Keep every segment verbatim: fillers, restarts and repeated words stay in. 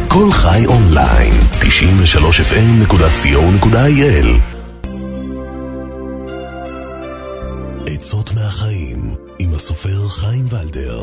כל חי אונליין, תשעים ושלוש אף אם נקודה סי או נקודה איי אל. עצות מהחיים עם הסופר חיים ולדר.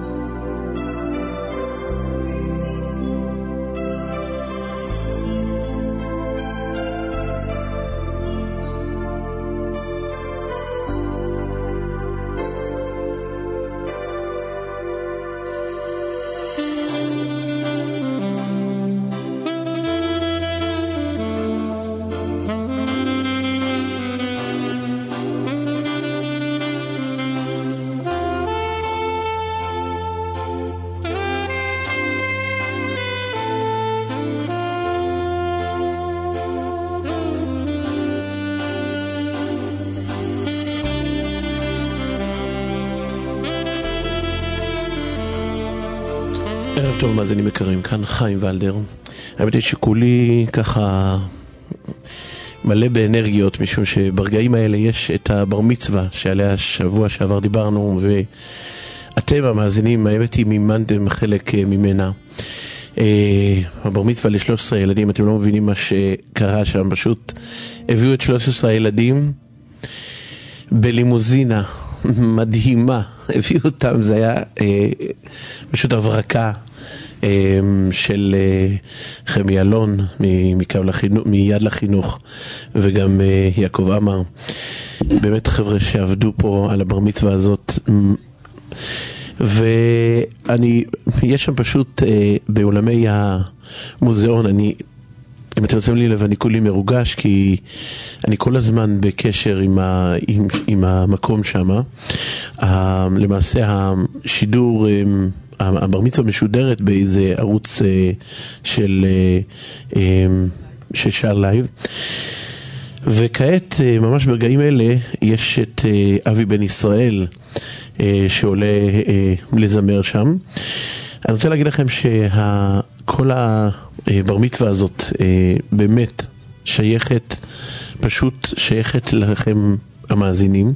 ערב טוב מאזינים יקרים, כאן חיים ולדר. האמת היא שכולי ככה מלא באנרגיות, משום שברגעים האלה יש את הבר מצווה שעליה שבוע שעבר דיברנו, ואתם המאזינים, האמת היא מימנתם חלק ממנה. הבר מצווה ל-שלושה עשר ילדים, אתם לא מבינים מה שקרה שם, פשוט הביאו את שלושה עשר ילדים בלימוזינה מדהימה, הביאו אותם, זה היה אה, פשוט הברקה אה, של אה, חמי אלון מקו לחינוך, מיד לחינוך, וגם אה, יעקב אמר, באמת חבר'ה שעבדו פה על הבר מצווה הזאת, ואני, יש שם פשוט אה, בעולמי המוזיאון, אני אם אתם עושים לי לב, אני כולי מרוגש, כי אני כל הזמן בקשר עם, ה, עם, עם המקום שם. למעשה השידור, הבר מצווה משודרת באיזה ערוץ של, של שער לייב. וכעת, ממש ברגעים אלה, יש את אבי בן ישראל שעולה לזמר שם. אני רוצה להגיד לכם שכל הבר מצווה הזאת באמת שייכת, פשוט שייכת לכם המאזינים.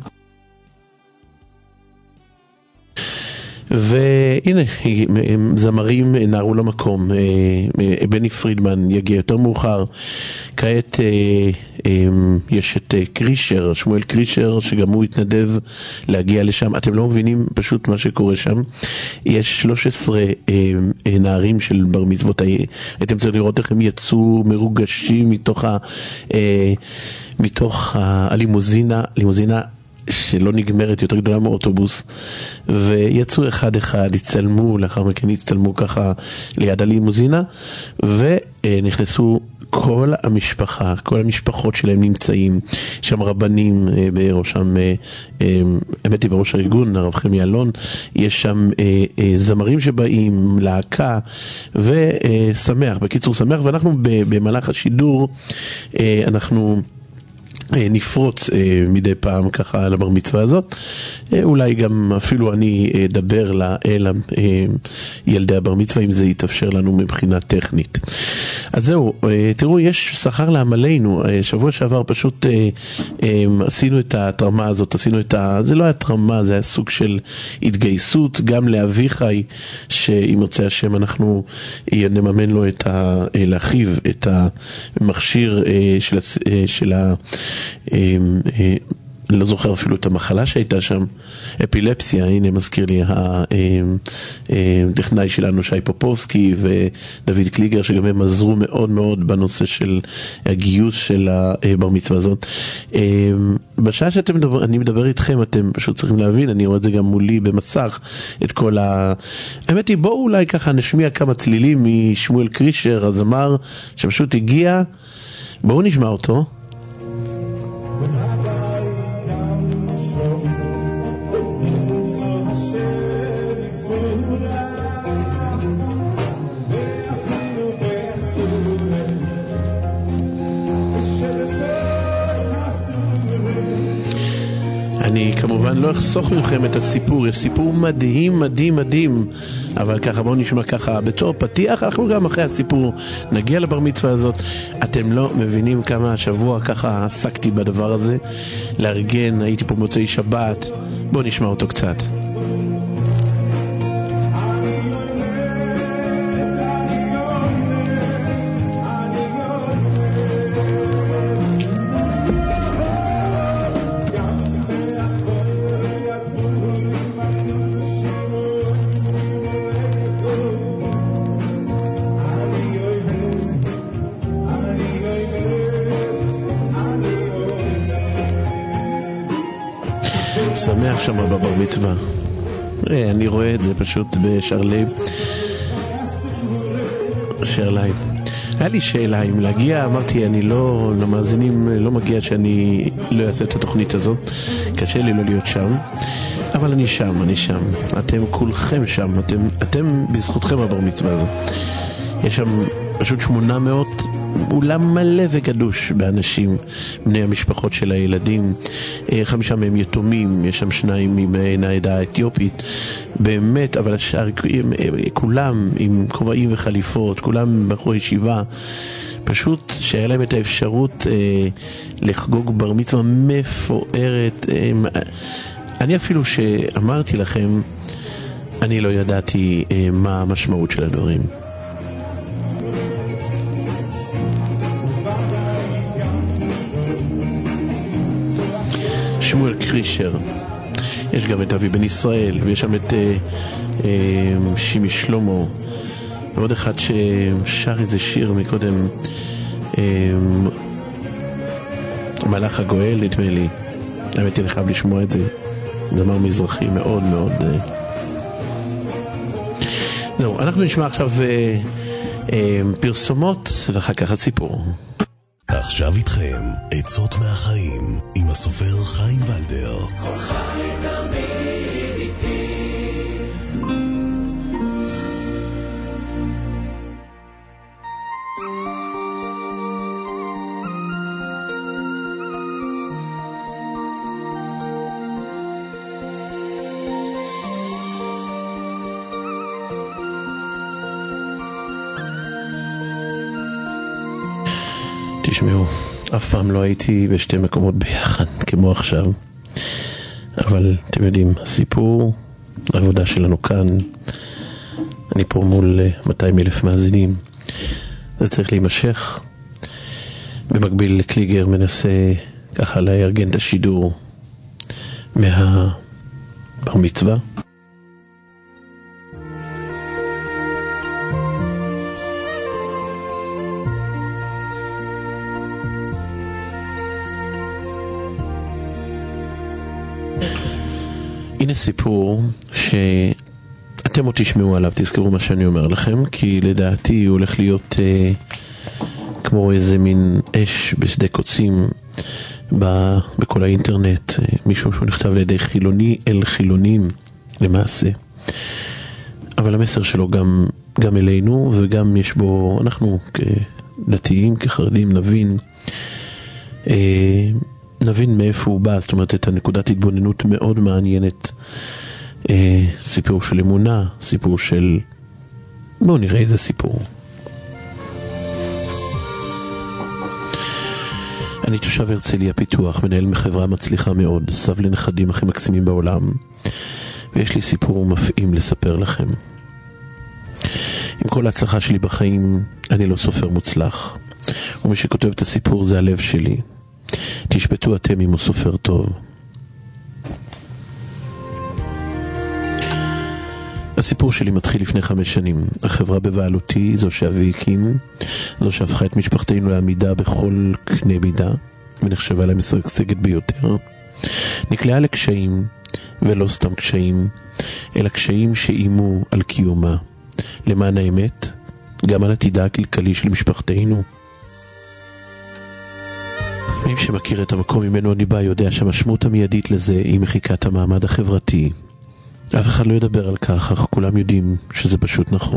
והנה, זמרים נערו למקום, בני פרידמן יגיע יותר מאוחר, כעת יש את קרישר, שמואל קרישר, שגם הוא התנדב להגיע לשם. אתם לא מבינים פשוט מה שקורה שם. יש שלושה עשר נערים של בר מצוות, אתם צריכים לראות איך הם יצאו מרוגשים מתוך ה... מתוך הלימוזינה, לימוזינה שלא נגמרת, יותר גדולה מאוטובוס, ויצאו אחד אחד, הצטלמו, לאחר מכן הצטלמו ככה ליד הלימוזינה, ונכנסו כל המשפחה, כל המשפחות שלהם נמצאים, שם רבנים בראשם, האמת היא בראש הארגון, הרב חמי אלון, יש שם זמרים שבאים, להקה, ושמח, בקיצור שמח, ואנחנו במהלך השידור, אנחנו נפרוץ מדי פעם ככה על הבר מצווה הזאת, אולי גם אפילו אני אדבר אל ילדי הבר מצווה אם זה יתאפשר לנו מבחינה טכנית. אז זהו, תראו, יש שכר לעמלנו. שבוע שעבר פשוט עשינו את התרמה הזאת, עשינו את ה... זה לא היה תרמה, זה היה סוג של התגייסות, גם לאביחי, שאם ירצה השם אנחנו נממן לו את ה... להחיו את המכשיר של, של ה... אני לא זוכר אפילו את המחלה שהייתה שם, אפילפסיה, הנה מזכיר לי הטכנאי שלנו שי פופובסקי ודוד קליגר, שגם הם עזרו מאוד מאוד בנושא של הגיוס של הבר מצווה הזאת. בשעה שאתם מדבר, אני מדבר איתכם, אתם פשוט צריכים להבין, אני רואה את זה גם מולי במסך, את כל ה... האמת היא, בואו אולי ככה נשמיע כמה צלילים משמואל קרישר, הזמר שפשוט הגיע, בואו נשמע אותו. אני כמובן לא אחסוך מכם את הסיפור, יש סיפור מדהים מדהים מדהים, אבל ככה בואו נשמע ככה בתור פתיח, אנחנו גם אחרי הסיפור נגיע לבר מצווה הזאת. אתם לא מבינים כמה השבוע ככה עסקתי בדבר הזה, לארגן, הייתי פה מוצאי שבת, בואו נשמע אותו קצת. שמח שם בבר מצווה. אני רואה את זה פשוט בשרלי. שרלי. היה לי שאלה אם להגיע, אמרתי אני לא, למאזינים לא מגיע שאני לא אעשה את התוכנית הזאת, קשה לי לא להיות שם, אבל אני שם, אני שם, אתם כולכם שם, אתם, אתם בזכותכם הבר מצווה הזאת. יש שם פשוט שמונה מאות, אולם מלא וגדוש באנשים, בני המשפחות של הילדים, חמישה מהם יתומים, יש שם שניים מבני העדה האתיופית, באמת, אבל השאר, כולם עם כובעים וחליפות, כולם בחורי ישיבה, פשוט שהיה להם את האפשרות אה, לחגוג בר מצווה מפוארת. אה, אני אפילו שאמרתי לכם, אני לא ידעתי אה, מה המשמעות של הדברים. שמואל קרישר, יש גם את אבי בן ישראל, ויש שם את אה, אה, שימי שלמה, ועוד אחד ששר איזה שיר מקודם, אה, מלאך הגואל נדמה לי, האמת אני חייב לשמוע את זה, זמר מזרחי מאוד מאוד. אה. זהו, אנחנו נשמע עכשיו אה, אה, פרסומות ואחר כך הסיפור. עכשיו איתכם עצות מהחיים עם הסופר חיים ולדר. כל חי תמיד איתי. תשמעו, אף פעם לא הייתי בשתי מקומות ביחד כמו עכשיו, אבל אתם יודעים, הסיפור, העבודה שלנו כאן, אני פה מול מאתיים אלף מאזינים, זה צריך להימשך. במקביל קליגר מנסה ככה לארגן את השידור מהבר מצווה. הנה סיפור שאתם עוד תשמעו עליו, תזכרו מה שאני אומר לכם, כי לדעתי הוא הולך להיות אה, כמו איזה מין אש בשדה קוצים ב, בכל האינטרנט, אה, מישהו שהוא נכתב לידי חילוני אל חילונים למעשה, אבל המסר שלו גם, גם אלינו, וגם יש בו, אנחנו כדתיים, כחרדים נבין אה, נבין מאיפה הוא בא, זאת אומרת את הנקודת התבוננות מאוד מעניינת, אה, סיפור של אמונה, סיפור של, בואו נראה איזה סיפור. אני תושב הרצליה פיתוח, מנהל מחברה מצליחה מאוד, סב לנכדים הכי מקסימים בעולם, ויש לי סיפור מפעים לספר לכם. עם כל ההצלחה שלי בחיים, אני לא סופר מוצלח, ומי שכותב את הסיפור זה הלב שלי. תשפטו אתם אם הוא סופר טוב. הסיפור שלי מתחיל לפני חמש שנים. החברה בבעלותי, זו שאבי הקים, זו שהפכה את משפחתנו לעמידה בכל קנה מידה, ונחשבה לה משגשגת ביותר, נקלעה לקשיים, ולא סתם קשיים, אלא קשיים שאימו על קיומה. למען האמת, גם על עתידה הכלכלי של משפחתנו. מי שמכיר את המקום ממנו אני בא יודע שהמשמעות המיידית לזה היא מחיקת המעמד החברתי. אף אחד לא ידבר על כך, אך כולם יודעים שזה פשוט נכון.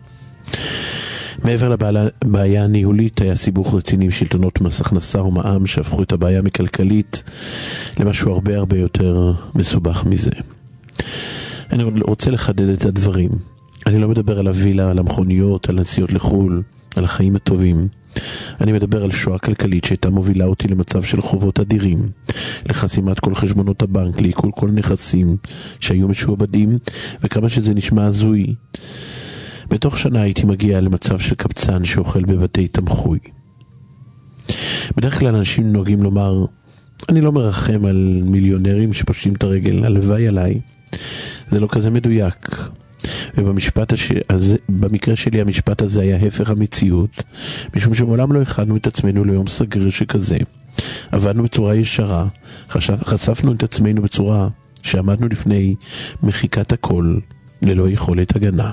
מעבר לבעיה הניהולית היה סיבוך רציני עם שלטונות מס הכנסה ומע"מ שהפכו את הבעיה מכלכלית למשהו הרבה הרבה יותר מסובך מזה. אני רוצה לחדד את הדברים. אני לא מדבר על הווילה, על המכוניות, על הנסיעות לחול, על החיים הטובים. אני מדבר על שואה כלכלית שהייתה מובילה אותי למצב של חובות אדירים, לחסימת כל חשבונות הבנק, לעיכול כל נכסים שהיו משועבדים, וכמה שזה נשמע הזוי, בתוך שנה הייתי מגיע למצב של קבצן שאוכל בבתי תמחוי. בדרך כלל אנשים נוהגים לומר, אני לא מרחם על מיליונרים שפושטים את הרגל, הלוואי עליי. זה לא כזה מדויק. ובמשפט הזה, במקרה שלי המשפט הזה היה הפך המציאות, משום שמעולם לא הכנו את עצמנו ליום סגריר שכזה. עבדנו בצורה ישרה, חשפנו את עצמנו בצורה שעמדנו לפני מחיקת הכל ללא יכולת הגנה.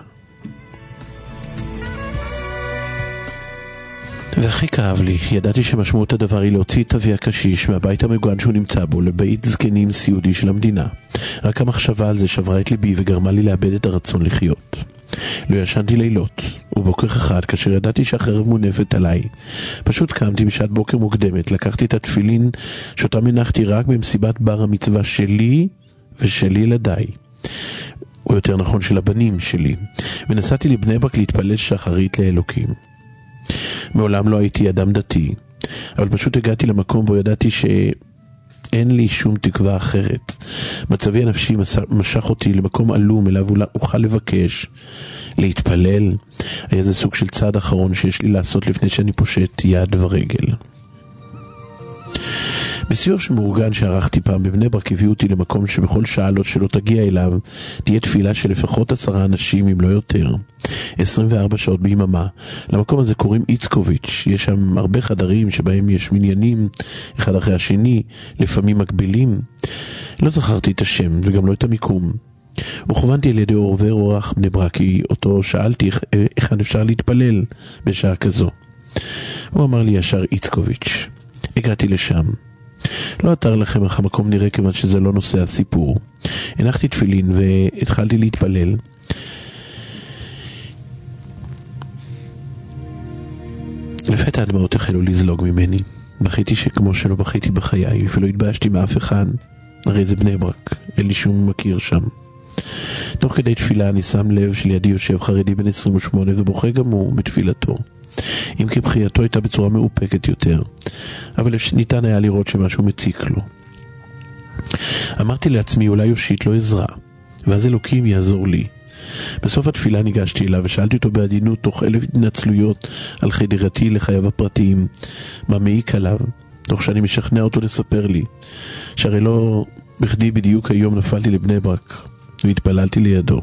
והכי כאב לי, ידעתי שמשמעות הדבר היא להוציא את אבי הקשיש מהבית המוגן שהוא נמצא בו לבית זקנים סיעודי של המדינה. רק המחשבה על זה שברה את ליבי וגרמה לי לאבד את הרצון לחיות. לא ישנתי לילות, ובוקר אחד, כאשר ידעתי שהחרב מונפת עליי, פשוט קמתי בשעת בוקר מוקדמת, לקחתי את התפילין שאותם הנחתי רק במסיבת בר המצווה שלי ושל ילדיי, או יותר נכון של הבנים שלי, ונסעתי לבני ברק להתפלל שחרית לאלוקים. מעולם לא הייתי אדם דתי, אבל פשוט הגעתי למקום בו ידעתי שאין לי שום תקווה אחרת. מצבי הנפשי משך אותי למקום עלום אליו אוכל לבקש, להתפלל. היה זה סוג של צעד אחרון שיש לי לעשות לפני שאני פושט יד ורגל. בסיור שמאורגן שערכתי פעם בבני ברק הביאו אותי למקום שבכל שעה לא שלא תגיע אליו תהיה תפילה של לפחות עשרה אנשים אם לא יותר, עשרים וארבע שעות ביממה. למקום הזה קוראים איצקוביץ', יש שם הרבה חדרים שבהם יש מניינים אחד אחרי השני, לפעמים מקבילים. לא זכרתי את השם וגם לא את המיקום. וכוונתי על ידי עובר אורח בני ברקי, אותו שאלתי איך, איך אפשר להתפלל בשעה כזו. הוא אמר לי ישר איצקוביץ'. הגעתי לשם. לא אתר לכם איך המקום נראה כיוון שזה לא נושא הסיפור. הנחתי תפילין והתחלתי להתפלל. לפתע הדמעות החלו לזלוג ממני. בכיתי שכמו שלא בכיתי בחיי, ולא התביישתי מאף אחד. הרי זה בני ברק, אין לי שום מכיר שם. תוך כדי תפילה אני שם לב שלידי יושב חרדי בן עשרים ושמונה ובוכה גם הוא בתפילתו. אם כי בחייתו הייתה בצורה מאופקת יותר, אבל ניתן היה לראות שמשהו מציק לו. אמרתי לעצמי אולי יושיט לו עזרה, ואז אלוקים יעזור לי. בסוף התפילה ניגשתי אליו ושאלתי אותו בעדינות תוך אלף התנצלויות על חדירתי לחייו הפרטיים, מה מעיק עליו, תוך שאני משכנע אותו לספר לי שהרי לא בכדי בדיוק היום נפלתי לבני ברק והתפללתי לידו.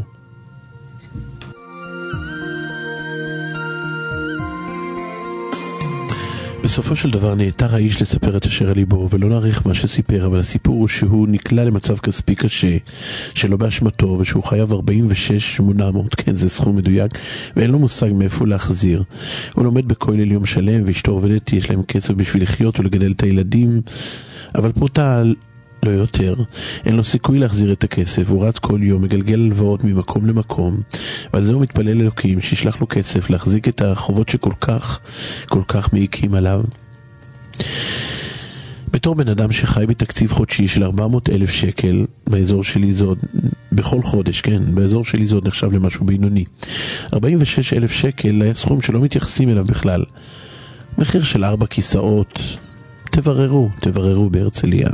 בסופו של דבר נעתר האיש לספר את אשר על ליבו, ולא נעריך מה שסיפר, אבל הסיפור הוא שהוא נקלע למצב כספי קשה, שלא באשמתו, ושהוא חייב ארבעים ושש אלף שמונה מאות, כן, זה סכום מדויק, ואין לו מושג מאיפה להחזיר. הוא לומד בכולל יום שלם, ואשתו עובדת, יש להם כסף בשביל לחיות ולגדל את הילדים, אבל פרוטה לא יותר. אין לו סיכוי להחזיר את הכסף, הוא רץ כל יום, מגלגל הלוואות ממקום למקום, ועל זה הוא מתפלל אלוקים שישלח לו כסף להחזיק את החובות שכל כך, כל כך מעיקים עליו. בתור בן אדם שחי בתקציב חודשי של ארבע מאות אלף שקל, באזור שלי זה עוד, בכל חודש, כן, באזור שלי זה עוד נחשב למשהו בינוני. ארבעים ושש אלף שקל היה סכום שלא מתייחסים אליו בכלל. מחיר של ארבע כיסאות, תבררו, תבררו בהרצליה.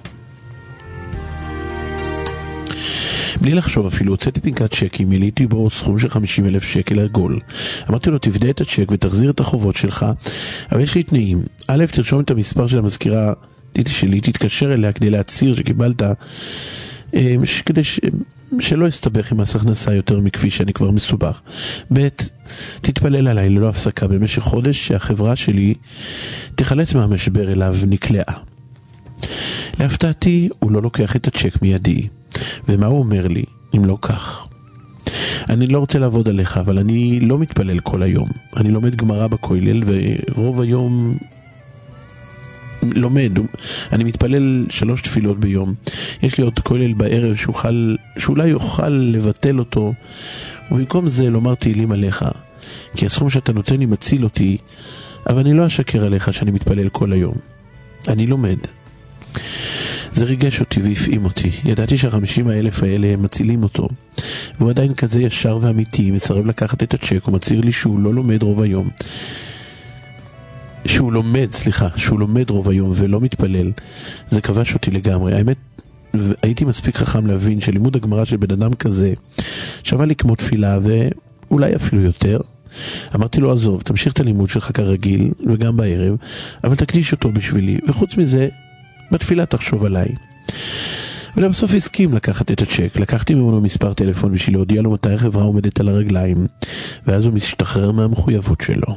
בלי לחשוב אפילו, הוצאתי פנקת צ'קים, מילאתי בו סכום של חמישים אלף שקל עגול. אמרתי לו, תבדה את הצ'ק ותחזיר את החובות שלך, אבל יש לי תנאים. א', תרשום את המספר של המזכירה שלי, תתקשר אליה כדי להצהיר שקיבלת, כדי ש... שלא אסתבך עם מס הכנסה יותר מכפי שאני כבר מסובך. ב', תתפלל עליי ללא הפסקה במשך חודש שהחברה שלי תחלץ מהמשבר אליו נקלעה. להפתעתי, הוא לא לוקח את הצ'ק מידי. ומה הוא אומר לי, אם לא כך? אני לא רוצה לעבוד עליך, אבל אני לא מתפלל כל היום. אני לומד גמרא בכולל, ורוב היום לומד. אני מתפלל שלוש תפילות ביום. יש לי עוד כולל בערב שאוכל, שאולי יוכל לבטל אותו, ובמקום זה לומר תהילים עליך, כי הסכום שאתה נותן לי מציל אותי, אבל אני לא אשקר עליך שאני מתפלל כל היום. אני לומד. זה ריגש אותי והפעים אותי. ידעתי שהחמישים האלף האלה מצילים אותו. והוא עדיין כזה ישר ואמיתי, מסרב לקחת את הצ'ק, הוא מצהיר לי שהוא לא לומד רוב היום. שהוא לומד, סליחה, שהוא לומד רוב היום ולא מתפלל. זה כבש אותי לגמרי. האמת, הייתי מספיק חכם להבין שלימוד הגמרא של בן אדם כזה שווה לי כמו תפילה ואולי אפילו יותר. אמרתי לו, עזוב, תמשיך את הלימוד שלך כרגיל וגם בערב, אבל תקדיש אותו בשבילי, וחוץ מזה בתפילה תחשוב עליי. ולבסוף הסכים לקחת את הצ'ק. לקחתי ממנו מספר טלפון בשביל להודיע לו מתי החברה עומדת על הרגליים, ואז הוא משתחרר מהמחויבות שלו.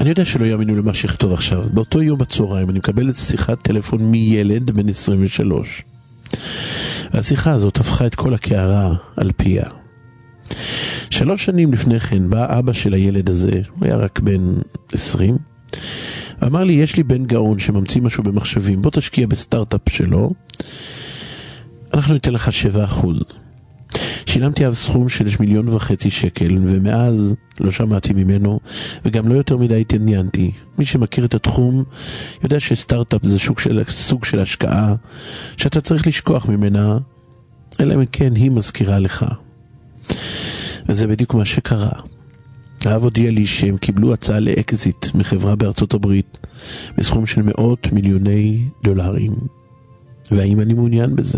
אני יודע שלא יאמינו למה שיכתוב עכשיו. באותו יום בצהריים אני מקבל את שיחת טלפון מילד בן עשרים ושלוש. והשיחה הזאת הפכה את כל הקערה על פיה. שלוש שנים לפני כן בא אבא של הילד הזה, הוא היה רק בן עשרים, ואמר לי, יש לי בן גאון שממציא משהו במחשבים, בוא תשקיע בסטארט-אפ שלו, אנחנו ניתן לך שבע אחוז. שילמתי עליו סכום של מיליון וחצי שקל, ומאז לא שמעתי ממנו, וגם לא יותר מדי התעניינתי. מי שמכיר את התחום יודע שסטארט-אפ זה סוג של, סוג של השקעה, שאתה צריך לשכוח ממנה, אלא אם כן היא מזכירה לך. וזה בדיוק מה שקרה. האב הודיע לי שהם קיבלו הצעה לאקזיט מחברה בארצות הברית, בסכום של מאות מיליוני דולרים. והאם אני מעוניין בזה?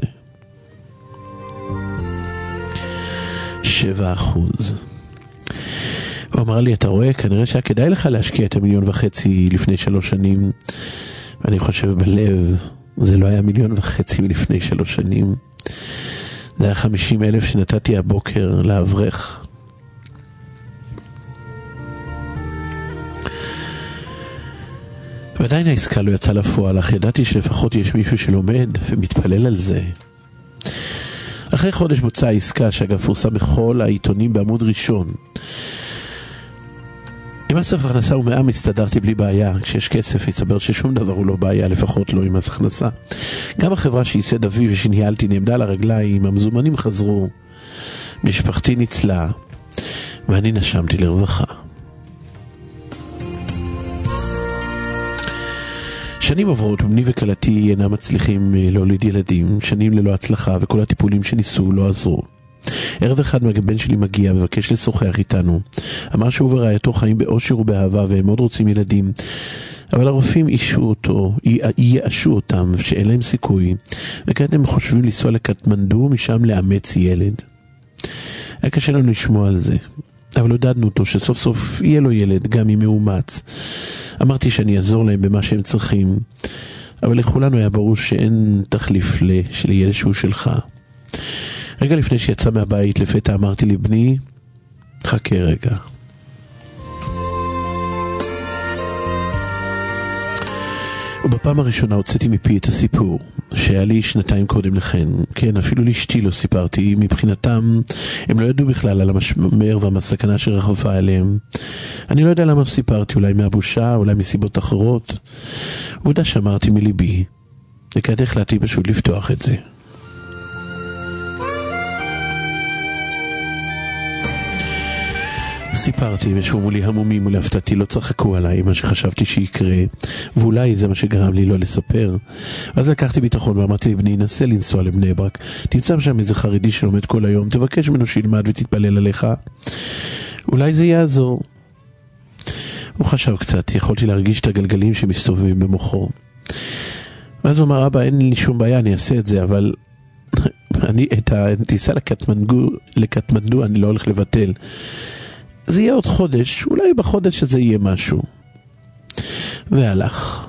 שבע אחוז. הוא אמר לי, אתה רואה, כנראה שהיה כדאי לך להשקיע את המיליון וחצי לפני שלוש שנים. ואני חושב בלב, זה לא היה מיליון וחצי מלפני שלוש שנים. זה היה חמישים אלף שנתתי הבוקר לאברך. ועדיין העסקה לא יצאה לפועל, אך ידעתי שלפחות יש מישהו שלומד ומתפלל על זה. אחרי חודש בוצעה העסקה, שאגב פורסם בכל העיתונים בעמוד ראשון. עם מס הכנסה ומע"מ הסתדרתי בלי בעיה. כשיש כסף הסתבר ששום דבר הוא לא בעיה, לפחות לא עם מס הכנסה. גם החברה שייסד אבי ושניהלתי נעמדה על הרגליים, המזומנים חזרו, משפחתי ניצלה, ואני נשמתי לרווחה. שנים עוברות ובני וקלתי אינם מצליחים להוליד ילדים, שנים ללא הצלחה, וכל הטיפולים שניסו לא עזרו. ערב אחד מהבן שלי מגיע, מבקש לשוחח איתנו. אמר שהוא ורעייתו חיים באושר ובאהבה והם מאוד רוצים ילדים, אבל הרופאים אישו אותו, ייאשו אותם שאין להם סיכוי, וכעת הם חושבים לנסוע לקטמנדו משם לאמץ ילד. היה קשה לנו לשמוע על זה, אבל הודענו אותו שסוף סוף יהיה לו ילד, גם אם מאומץ. אמרתי שאני אעזור להם במה שהם צריכים, אבל לכולנו היה ברור שאין תחליף לילד שהוא שלך. רגע לפני שיצא מהבית, לפתע אמרתי לי, בני, חכה רגע. ובפעם הראשונה הוצאתי מפי את הסיפור שהיה לי שנתיים קודם לכן. כן, אפילו לאשתי לא סיפרתי. מבחינתם הם לא ידעו בכלל על המשמר והסכנה שרחפה עליהם. אני לא יודע למה סיפרתי, אולי מהבושה, אולי מסיבות אחרות. עובדה שאמרתי מליבי, וכעת החלטתי פשוט לפתוח את זה. סיפרתי, ושבו מולי המומים ולהפתעתי לא צחקו עליי מה שחשבתי שיקרה, ואולי זה מה שגרם לי לא לספר. אז לקחתי ביטחון ואמרתי לבני, נסה לנסוע לבני ברק, תמצא שם איזה חרדי שלומד כל היום, תבקש ממנו שילמד ותתפלל עליך, אולי זה יעזור. הוא חשב קצת, יכולתי להרגיש את הגלגלים שמסתובבים במוחו. ואז הוא אמר, אבא, אין לי שום בעיה, אני אעשה את זה, אבל אני את הטיסה לקטמנדו, לקטמנדו אני לא הולך לבטל. זה יהיה עוד חודש, אולי בחודש הזה יהיה משהו. והלך.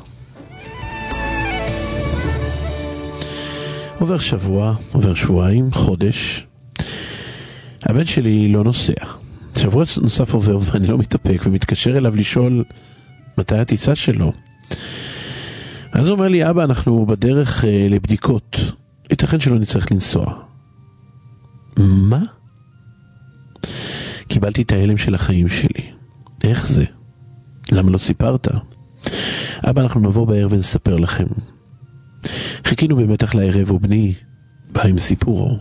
עובר שבוע, עובר שבועיים, חודש. הבן שלי לא נוסע. שבוע נוסף עובר ואני לא מתאפק ומתקשר אליו לשאול מתי הטיסה שלו. אז הוא אומר לי, אבא, אנחנו בדרך אה, לבדיקות. ייתכן שלא נצטרך לנסוע. מה? קיבלתי את ההלם של החיים שלי. איך זה? למה לא סיפרת? אבא, אנחנו נבוא בערב ונספר לכם. חיכינו במתח לערב ובני בא עם סיפורו.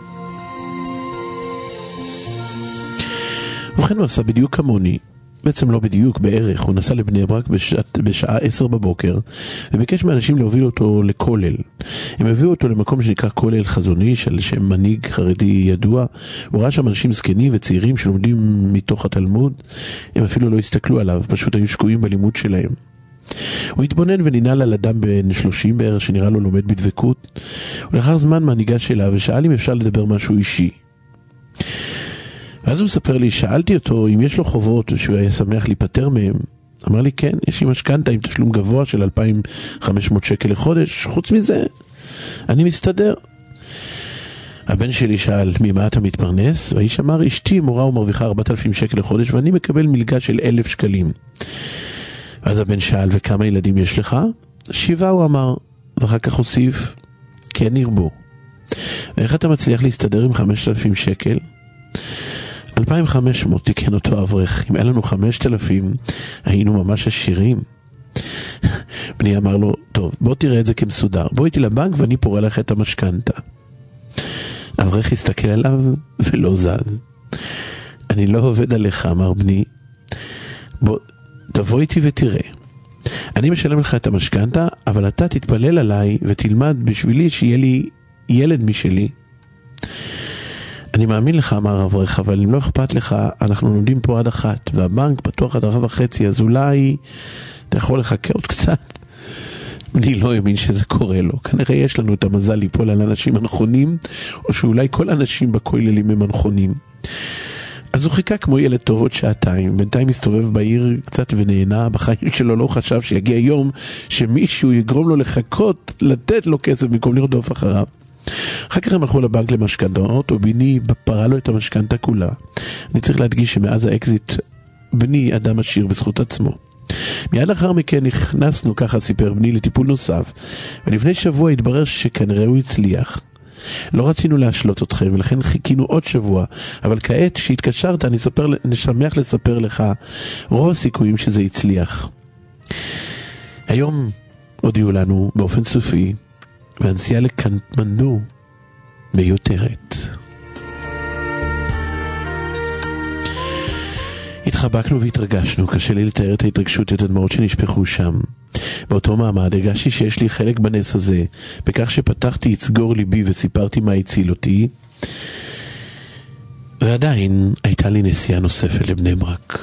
ובכן הוא עשה בדיוק כמוני, בעצם לא בדיוק, בערך. הוא נסע לבני ברק בשעת, בשעה עשר בבוקר וביקש מאנשים להוביל אותו לכולל. הם הביאו אותו למקום שנקרא כולל חזוני, של שם מנהיג חרדי ידוע. הוא ראה שם אנשים זקנים וצעירים שלומדים מתוך התלמוד. הם אפילו לא הסתכלו עליו, פשוט היו שקועים בלימוד שלהם. הוא התבונן וננעל על אדם בן שלושים בערך שנראה לו לומד בדבקות, ולאחר זמן מהניגה שלה ושאל אם אפשר לדבר משהו אישי. ואז הוא מספר לי, שאלתי אותו אם יש לו חובות ושהוא היה שמח להיפטר מהם. אמר לי, כן, יש לי משכנתה עם תשלום גבוה של אלפיים וחמש מאות שקל לחודש, חוץ מזה אני מסתדר. הבן שלי שאל, ממה אתה מתפרנס? והאיש אמר, אשתי מורה ומרוויחה ארבעת אלפים שקל לחודש ואני מקבל מלגה של אלף שקלים. ואז הבן שאל, וכמה ילדים יש לך? שבעה, הוא אמר, ואחר כך הוסיף, כן ירבו. ואיך אתה מצליח להסתדר עם חמשת אלפים שקל? אלפיים וחמש מאות, תיקן אותו אברך. אם אין לנו חמשת אלפים, היינו ממש עשירים. בני אמר לו, טוב, בוא תראה את זה כמסודר. בוא איתי לבנק ואני פורא לך את המשכנתה. אברך הסתכל עליו ולא זז. אני לא עובד עליך, אמר בני. בוא, תבוא איתי ותראה. אני משלם לך את המשכנתה, אבל אתה תתפלל עליי ותלמד בשבילי שיהיה לי ילד משלי. אני מאמין לך, אמר אברך, אבל אם לא אכפת לך, אנחנו לומדים פה עד אחת, והבנק פתוח עד אחת וחצי, אז אולי אתה יכול לחכה עוד קצת. אני לא האמין שזה קורה לו. כנראה יש לנו את המזל ליפול על אנשים הנכונים, או שאולי כל האנשים בכוללים הם הנכונים. אז הוא חיכה כמו ילד טוב עוד שעתיים, בינתיים מסתובב בעיר קצת ונהנה, בחיים שלו לא חשב שיגיע יום שמישהו יגרום לו לחכות, לתת לו כסף במקום לרדוף אחריו. אחר כך הם הלכו לבנק למשכנתאות, ובני פרע לו את המשכנתה כולה. אני צריך להדגיש שמאז האקזיט, בני אדם עשיר בזכות עצמו. מיד לאחר מכן נכנסנו, ככה סיפר בני, לטיפול נוסף, ולפני שבוע התברר שכנראה הוא הצליח. לא רצינו להשלות אתכם, ולכן חיכינו עוד שבוע, אבל כעת שהתקשרת, אני אספר, נשמח לספר לך רוב הסיכויים שזה יצליח. היום הודיעו לנו באופן סופי, והנסיעה לקטמנדו מיותרת. התחבקנו והתרגשנו, קשה לי לתאר את ההתרגשות, את הדמעות שנשפכו שם. באותו מעמד הגשתי שיש לי חלק בנס הזה, בכך שפתחתי את סגור ליבי וסיפרתי מה הציל אותי, ועדיין הייתה לי נסיעה נוספת לבני ברק.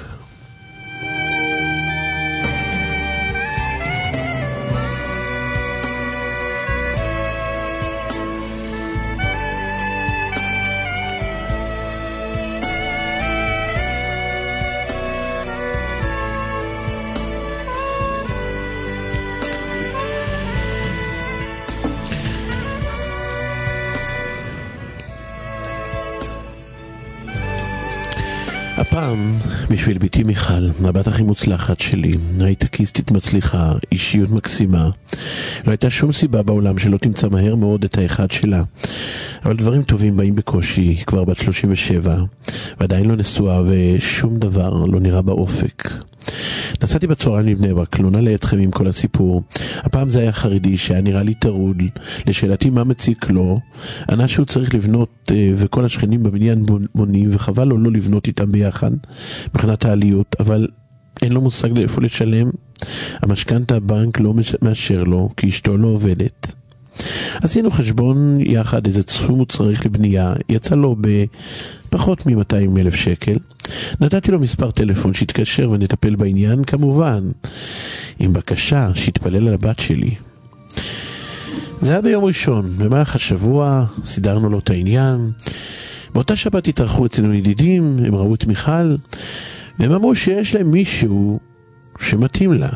הפעם, בשביל ביתי מיכל, הבת הכי מוצלחת שלי, הייטקיסטית מצליחה, אישיות מקסימה, לא הייתה שום סיבה בעולם שלא תמצא מהר מאוד את האחד שלה. אבל דברים טובים באים בקושי, כבר בת שלושים ושבע, ועדיין לא נשואה ושום דבר לא נראה באופק. נסעתי בצהריים לבני ברק, לא נעלה אתכם עם כל הסיפור. הפעם זה היה חרדי שהיה נראה לי טרוד. לשאלתי מה מציק לו, ענה שהוא צריך לבנות, וכל השכנים בבניין בונים, וחבל לו לא לבנות איתם ביחד מבחינת העליות, אבל אין לו מושג לאיפה לשלם. המשכנתה הבנק לא מאשר לו, כי אשתו לא עובדת. עשינו חשבון יחד איזה סכום הוא צריך לבנייה, יצא לו בפחות מ-מאתיים אלף שקל. נתתי לו מספר טלפון שהתקשר ונטפל בעניין, כמובן עם בקשה שהתפלל על הבת שלי. זה היה ביום ראשון, במהלך השבוע סידרנו לו את העניין. באותה שבת התארחו אצלנו ידידים, הם ראו את מיכל והם אמרו שיש להם מישהו שמתאים לה,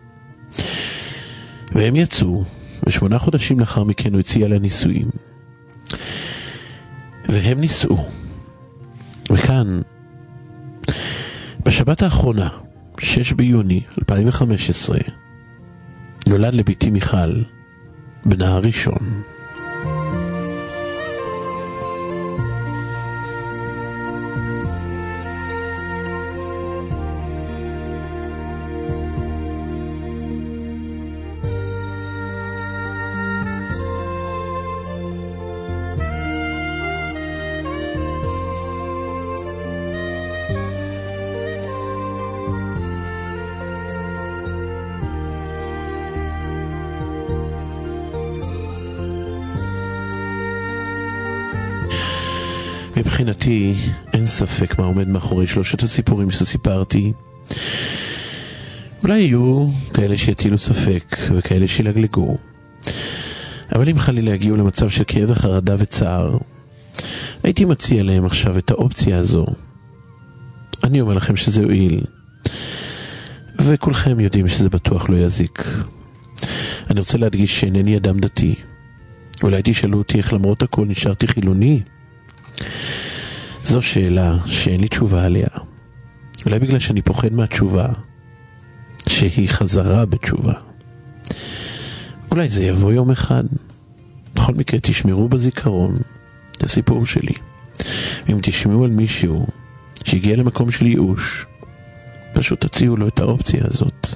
והם יצאו. ושמונה חודשים לאחר מכן הוא הציע לה נישואים, והם נישאו. וכאן בשבת האחרונה, שישה ביוני אלפיים וחמש עשרה, נולד לביתי מיכל בנה הראשון. מבחינתי אין ספק מה עומד מאחורי שלושת הסיפורים שסיפרתי. אולי יהיו כאלה שיטילו ספק וכאלה שילגלגו, אבל אם חלילה יגיעו למצב של כאב וחרדה וצער, הייתי מציע להם עכשיו את האופציה הזו. אני אומר לכם שזה יועיל, וכולכם יודעים שזה בטוח לא יזיק. אני רוצה להדגיש שאינני אדם דתי. אולי תשאלו אותי איך למרות הכל נשארתי חילוני. זו שאלה שאין לי תשובה עליה. אולי בגלל שאני פוחד מהתשובה, שהיא חזרה בתשובה. אולי זה יבוא יום אחד. בכל מקרה תשמרו בזיכרון את הסיפור שלי. אם תשמעו על מישהו שהגיע למקום של ייאוש, פשוט תציעו לו את האופציה הזאת.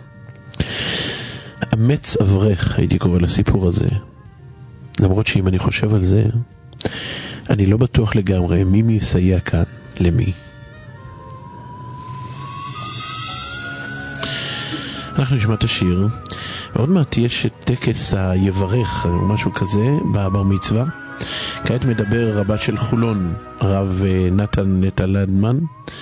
אמץ אברך הייתי קורא לסיפור הזה, למרות שאם אני חושב על זה, אני לא בטוח לגמרי מי מסייע כאן למי. אנחנו נשמע את השיר, ועוד מעט יש טקס היברך או משהו כזה בבר מצווה. כעת מדבר רבה של חולון, רב נתן נטלדמן,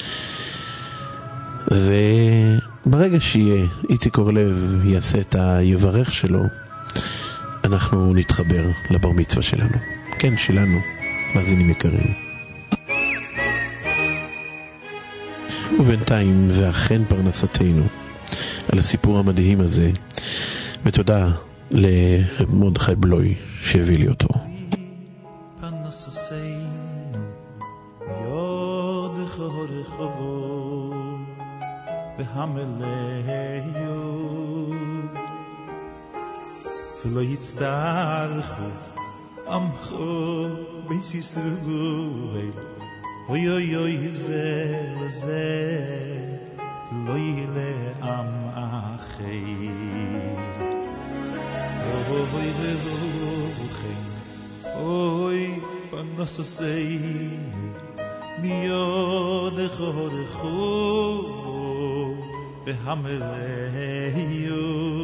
וברגע שיהיה איציק אורלב יעשה את היברך שלו, אנחנו נתחבר לבר מצווה שלנו. כן, שלנו, מאזינים יקרים. ובינתיים, ואכן פרנסתנו, על הסיפור המדהים הזה, ותודה למרדכי בלוי שהביא לי אותו. פרנסתנו יודך רחובו והמלאו ולא יצטרכו עמכו בית ישראל אוי אוי אוי זה לזה לא יהיה עם אחר אוי רוחם אוי פרנסתנו מיודך רחובו והמלאו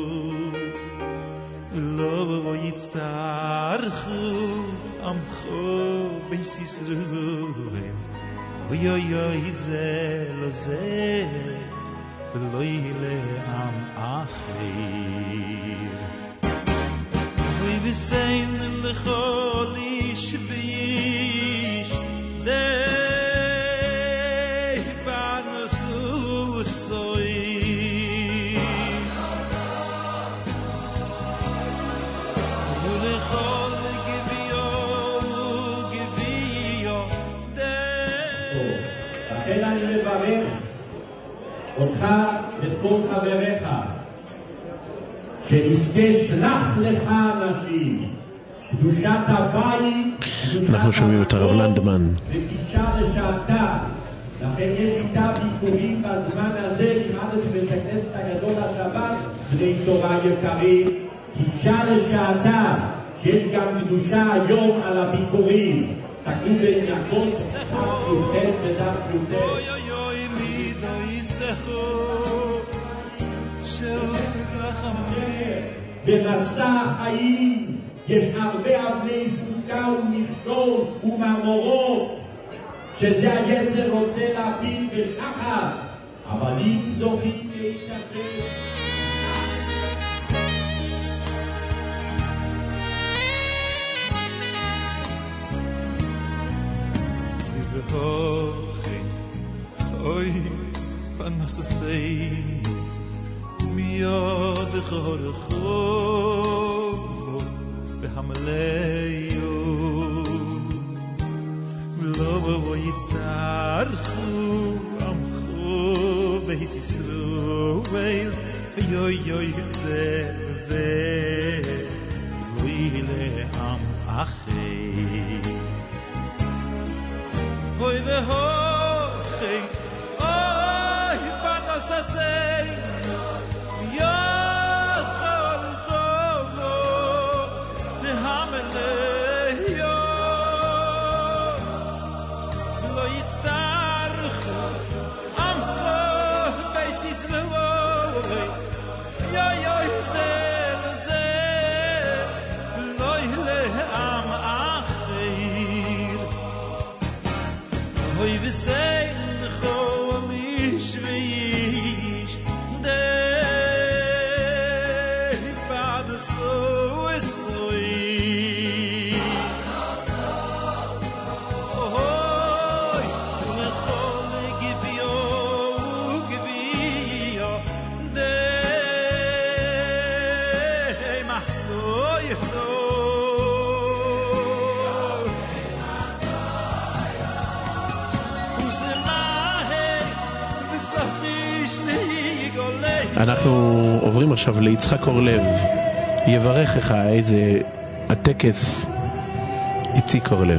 לא יצטרכו עמכו בית ישראל אוי אוי אוי זה לא זה ולא יהיה עם אחר אוי בסיין לכל איש ואיש די פרנסו סוי ולכל גביו גביו די לכן אני מברך אותך ואת כל חבריך שנזכה שלח לך אנשים קדושת הבית. אנחנו שומעים את הרב לנדמן וקידשה לשעתה. לכן יש איתה ביקורים בזמן הזה לימדתי בית הכנסת הגדול השבת בני תורה יקרים. קידשה לשעתה שיש גם קדושה היום על הביקורים. תקראו בין יעקב דף י"ח ודף י"ט. אוי אוי אוי מידו יסחו של רחמים במסע החיים יש הרבה אבני פוקה ומכשול וממורות שזה היצר רוצה להפיל בשחר, אבל אם זוכים להתקשר אוי פרנסתנו מיודך רחובו והמלאו ולא יצטרכו עמכו בית ישראל אוי אוי זה זה לא יהיה עם אחר אוי והוכי אוי פרנסתנו יחד חובו והמלאו לא יצטרכו עמכו בית ישראל יוי יוי זה לזה לא יהיה עם אחר אוי וסיין לכל איש ואיש Lay אנחנו עוברים עכשיו ליצחק אורלב, יברך לך איזה הטקס איציק אורלב.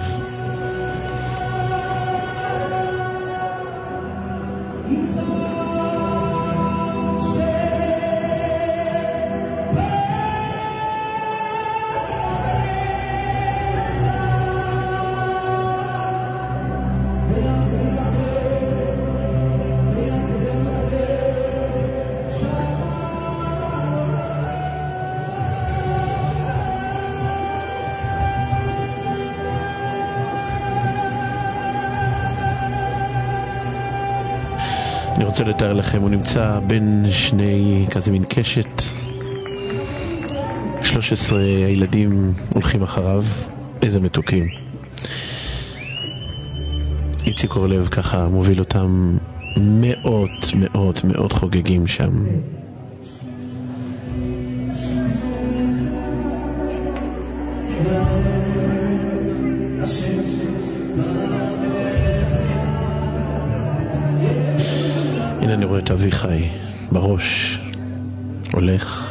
אני רוצה לתאר לכם, הוא נמצא בין שני, כזה מין קשת, שלוש עשרה הילדים הולכים אחריו, איזה מתוקים. איציק אורלב ככה מוביל אותם, מאות מאות מאות חוגגים שם. הנה אני רואה את אביחי בראש הולך.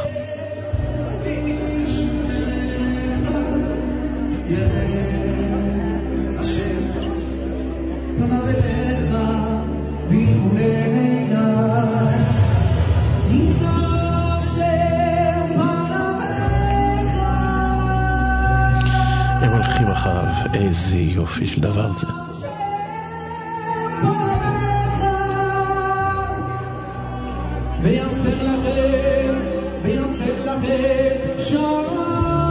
הם הולכים אחריו, איזה יופי של דבר זה. ויעשר לכם, ויעשר לכם שרה.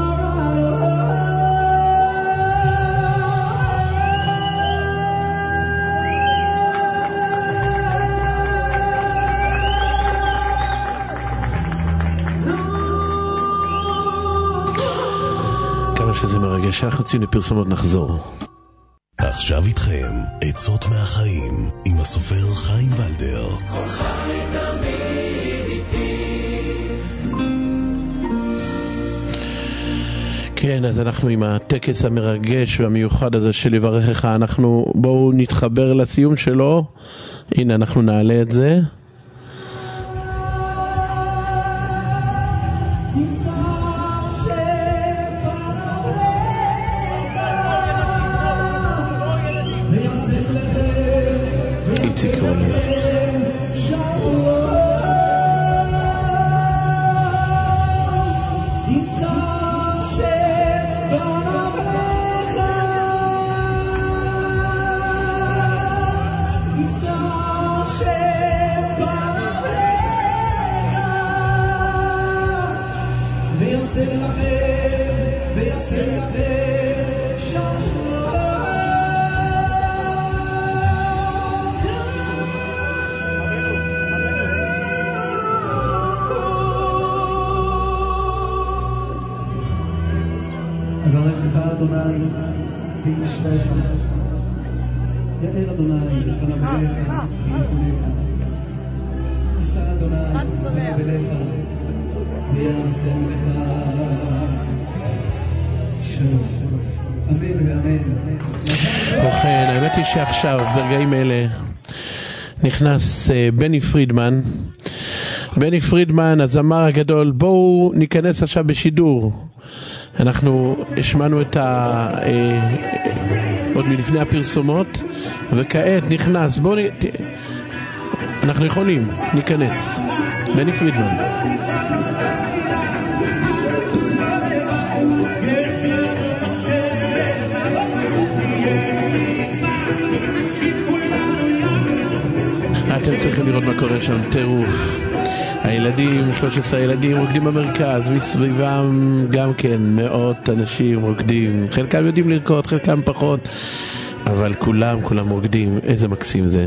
כמה שזה מרגש, אנחנו יוצאים לפרסומות, נחזור. עכשיו איתכם עצות מהחיים עם הסופר חיים ולדר. כל חי תמיד איתי. כן, אז אנחנו עם הטקס המרגש והמיוחד הזה של לברכך, אנחנו בואו נתחבר לסיום שלו. הנה אנחנו נעלה את זה. איציק אורלב. אדוני וישמעך, יאר אדוני וחנבאך ויחונך, יישא אדוני וחנבאך ויעשם לך שלום. אמן ואמן. ובכן, האמת היא שעכשיו ברגעים אלה נכנס בני פרידמן. בני פרידמן, הזמר הגדול. בואו ניכנס עכשיו בשידור. אנחנו השמענו את ה... עוד מלפני הפרסומות, וכעת נכנס. בואו נ... אנחנו יכולים, ניכנס. בני פרידמן. אתם צריכים לראות מה קורה שם, טירוף. הילדים, שלוש עשרה ילדים רוקדים במרכז, מסביבם גם כן מאות אנשים רוקדים, חלקם יודעים לרקוד, חלקם פחות, אבל כולם, כולם רוקדים. איזה מקסים זה.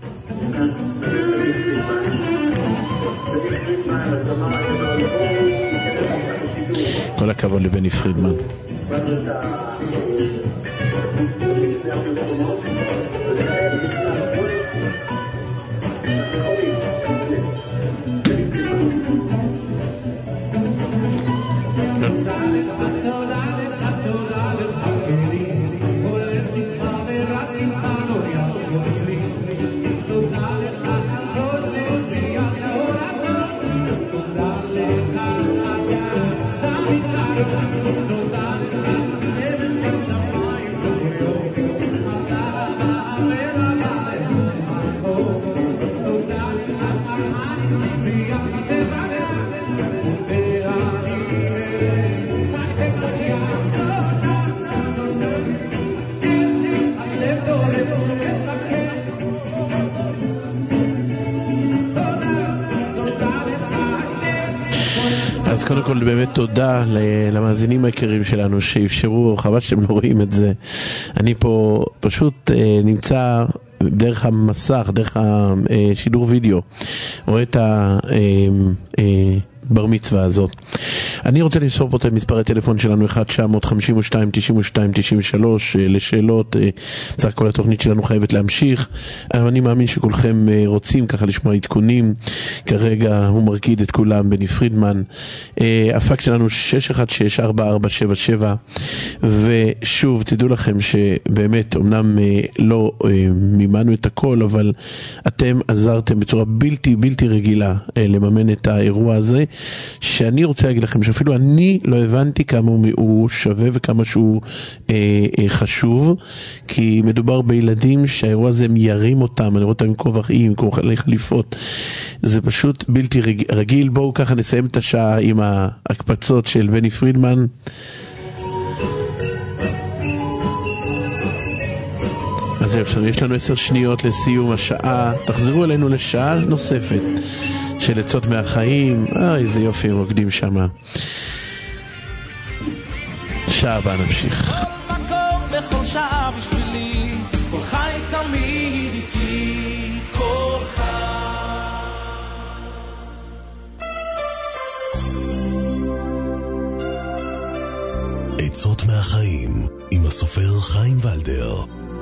כל הכבוד לבני פרידמן. קודם כל באמת תודה למאזינים היקרים שלנו שאפשרו, חבל שאתם לא רואים את זה. אני פה פשוט נמצא דרך המסך, דרך השידור וידאו, רואה את הבר מצווה הזאת. אני רוצה למסור פה את מספר הטלפון שלנו אחד תשע חמש שתיים תשע שתיים תשע שלוש לשאלות. סך כל התוכנית שלנו חייבת להמשיך, אני מאמין שכולכם רוצים ככה לשמוע עדכונים. כרגע הוא מרקיד את כולם, בני פרידמן. הפקס שלנו שש אחת שש ארבע ארבע שבע שבע. ושוב תדעו לכם שבאמת אמנם לא מימנו את הכל, אבל אתם עזרתם בצורה בלתי בלתי רגילה לממן את האירוע הזה, שאני רוצה להגיד לכם שאפילו אני לא הבנתי כמה הוא שווה וכמה שהוא אה, אה, חשוב, כי מדובר בילדים שהאירוע הזה מיירים אותם, אני רואה אותם עם כובעים, עם כובעי חליפות, זה פשוט בלתי רגיל, רגיל. בואו ככה נסיים את השעה עם ההקפצות של בני פרידמן. אז עכשיו יש לנו עשר שניות לסיום השעה, תחזרו אלינו לשעה נוספת של עצות מהחיים. אה, איזה יופי הם רוקדים שמה. שעה הבאה נמשיך. כל מקום בכל שעה בשבילי, כל חי תמיד איתי, כל חי. עצות מהחיים עם הסופר חיים ולדר.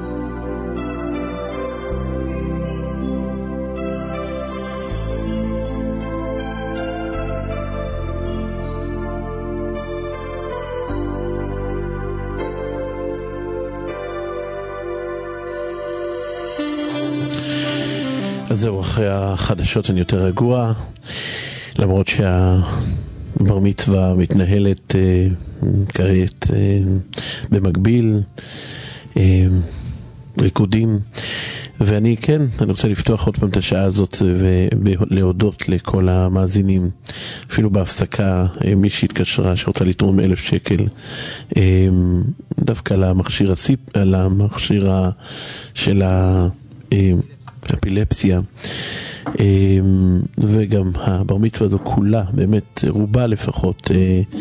אז זהו, אחרי החדשות אני יותר רגוע, למרות שהבר מצווה מתנהלת אה, כעת אה, במקביל, אה, ריקודים, ואני כן, אני רוצה לפתוח עוד פעם את השעה הזאת ולהודות לכל המאזינים, אפילו בהפסקה, מי שהתקשרה שרוצה לתרום אלף שקל, דווקא למכשיר הסיפ, למכשיר של האפילפסיה, וגם הבר מצווה הזו כולה, באמת רובה לפחות,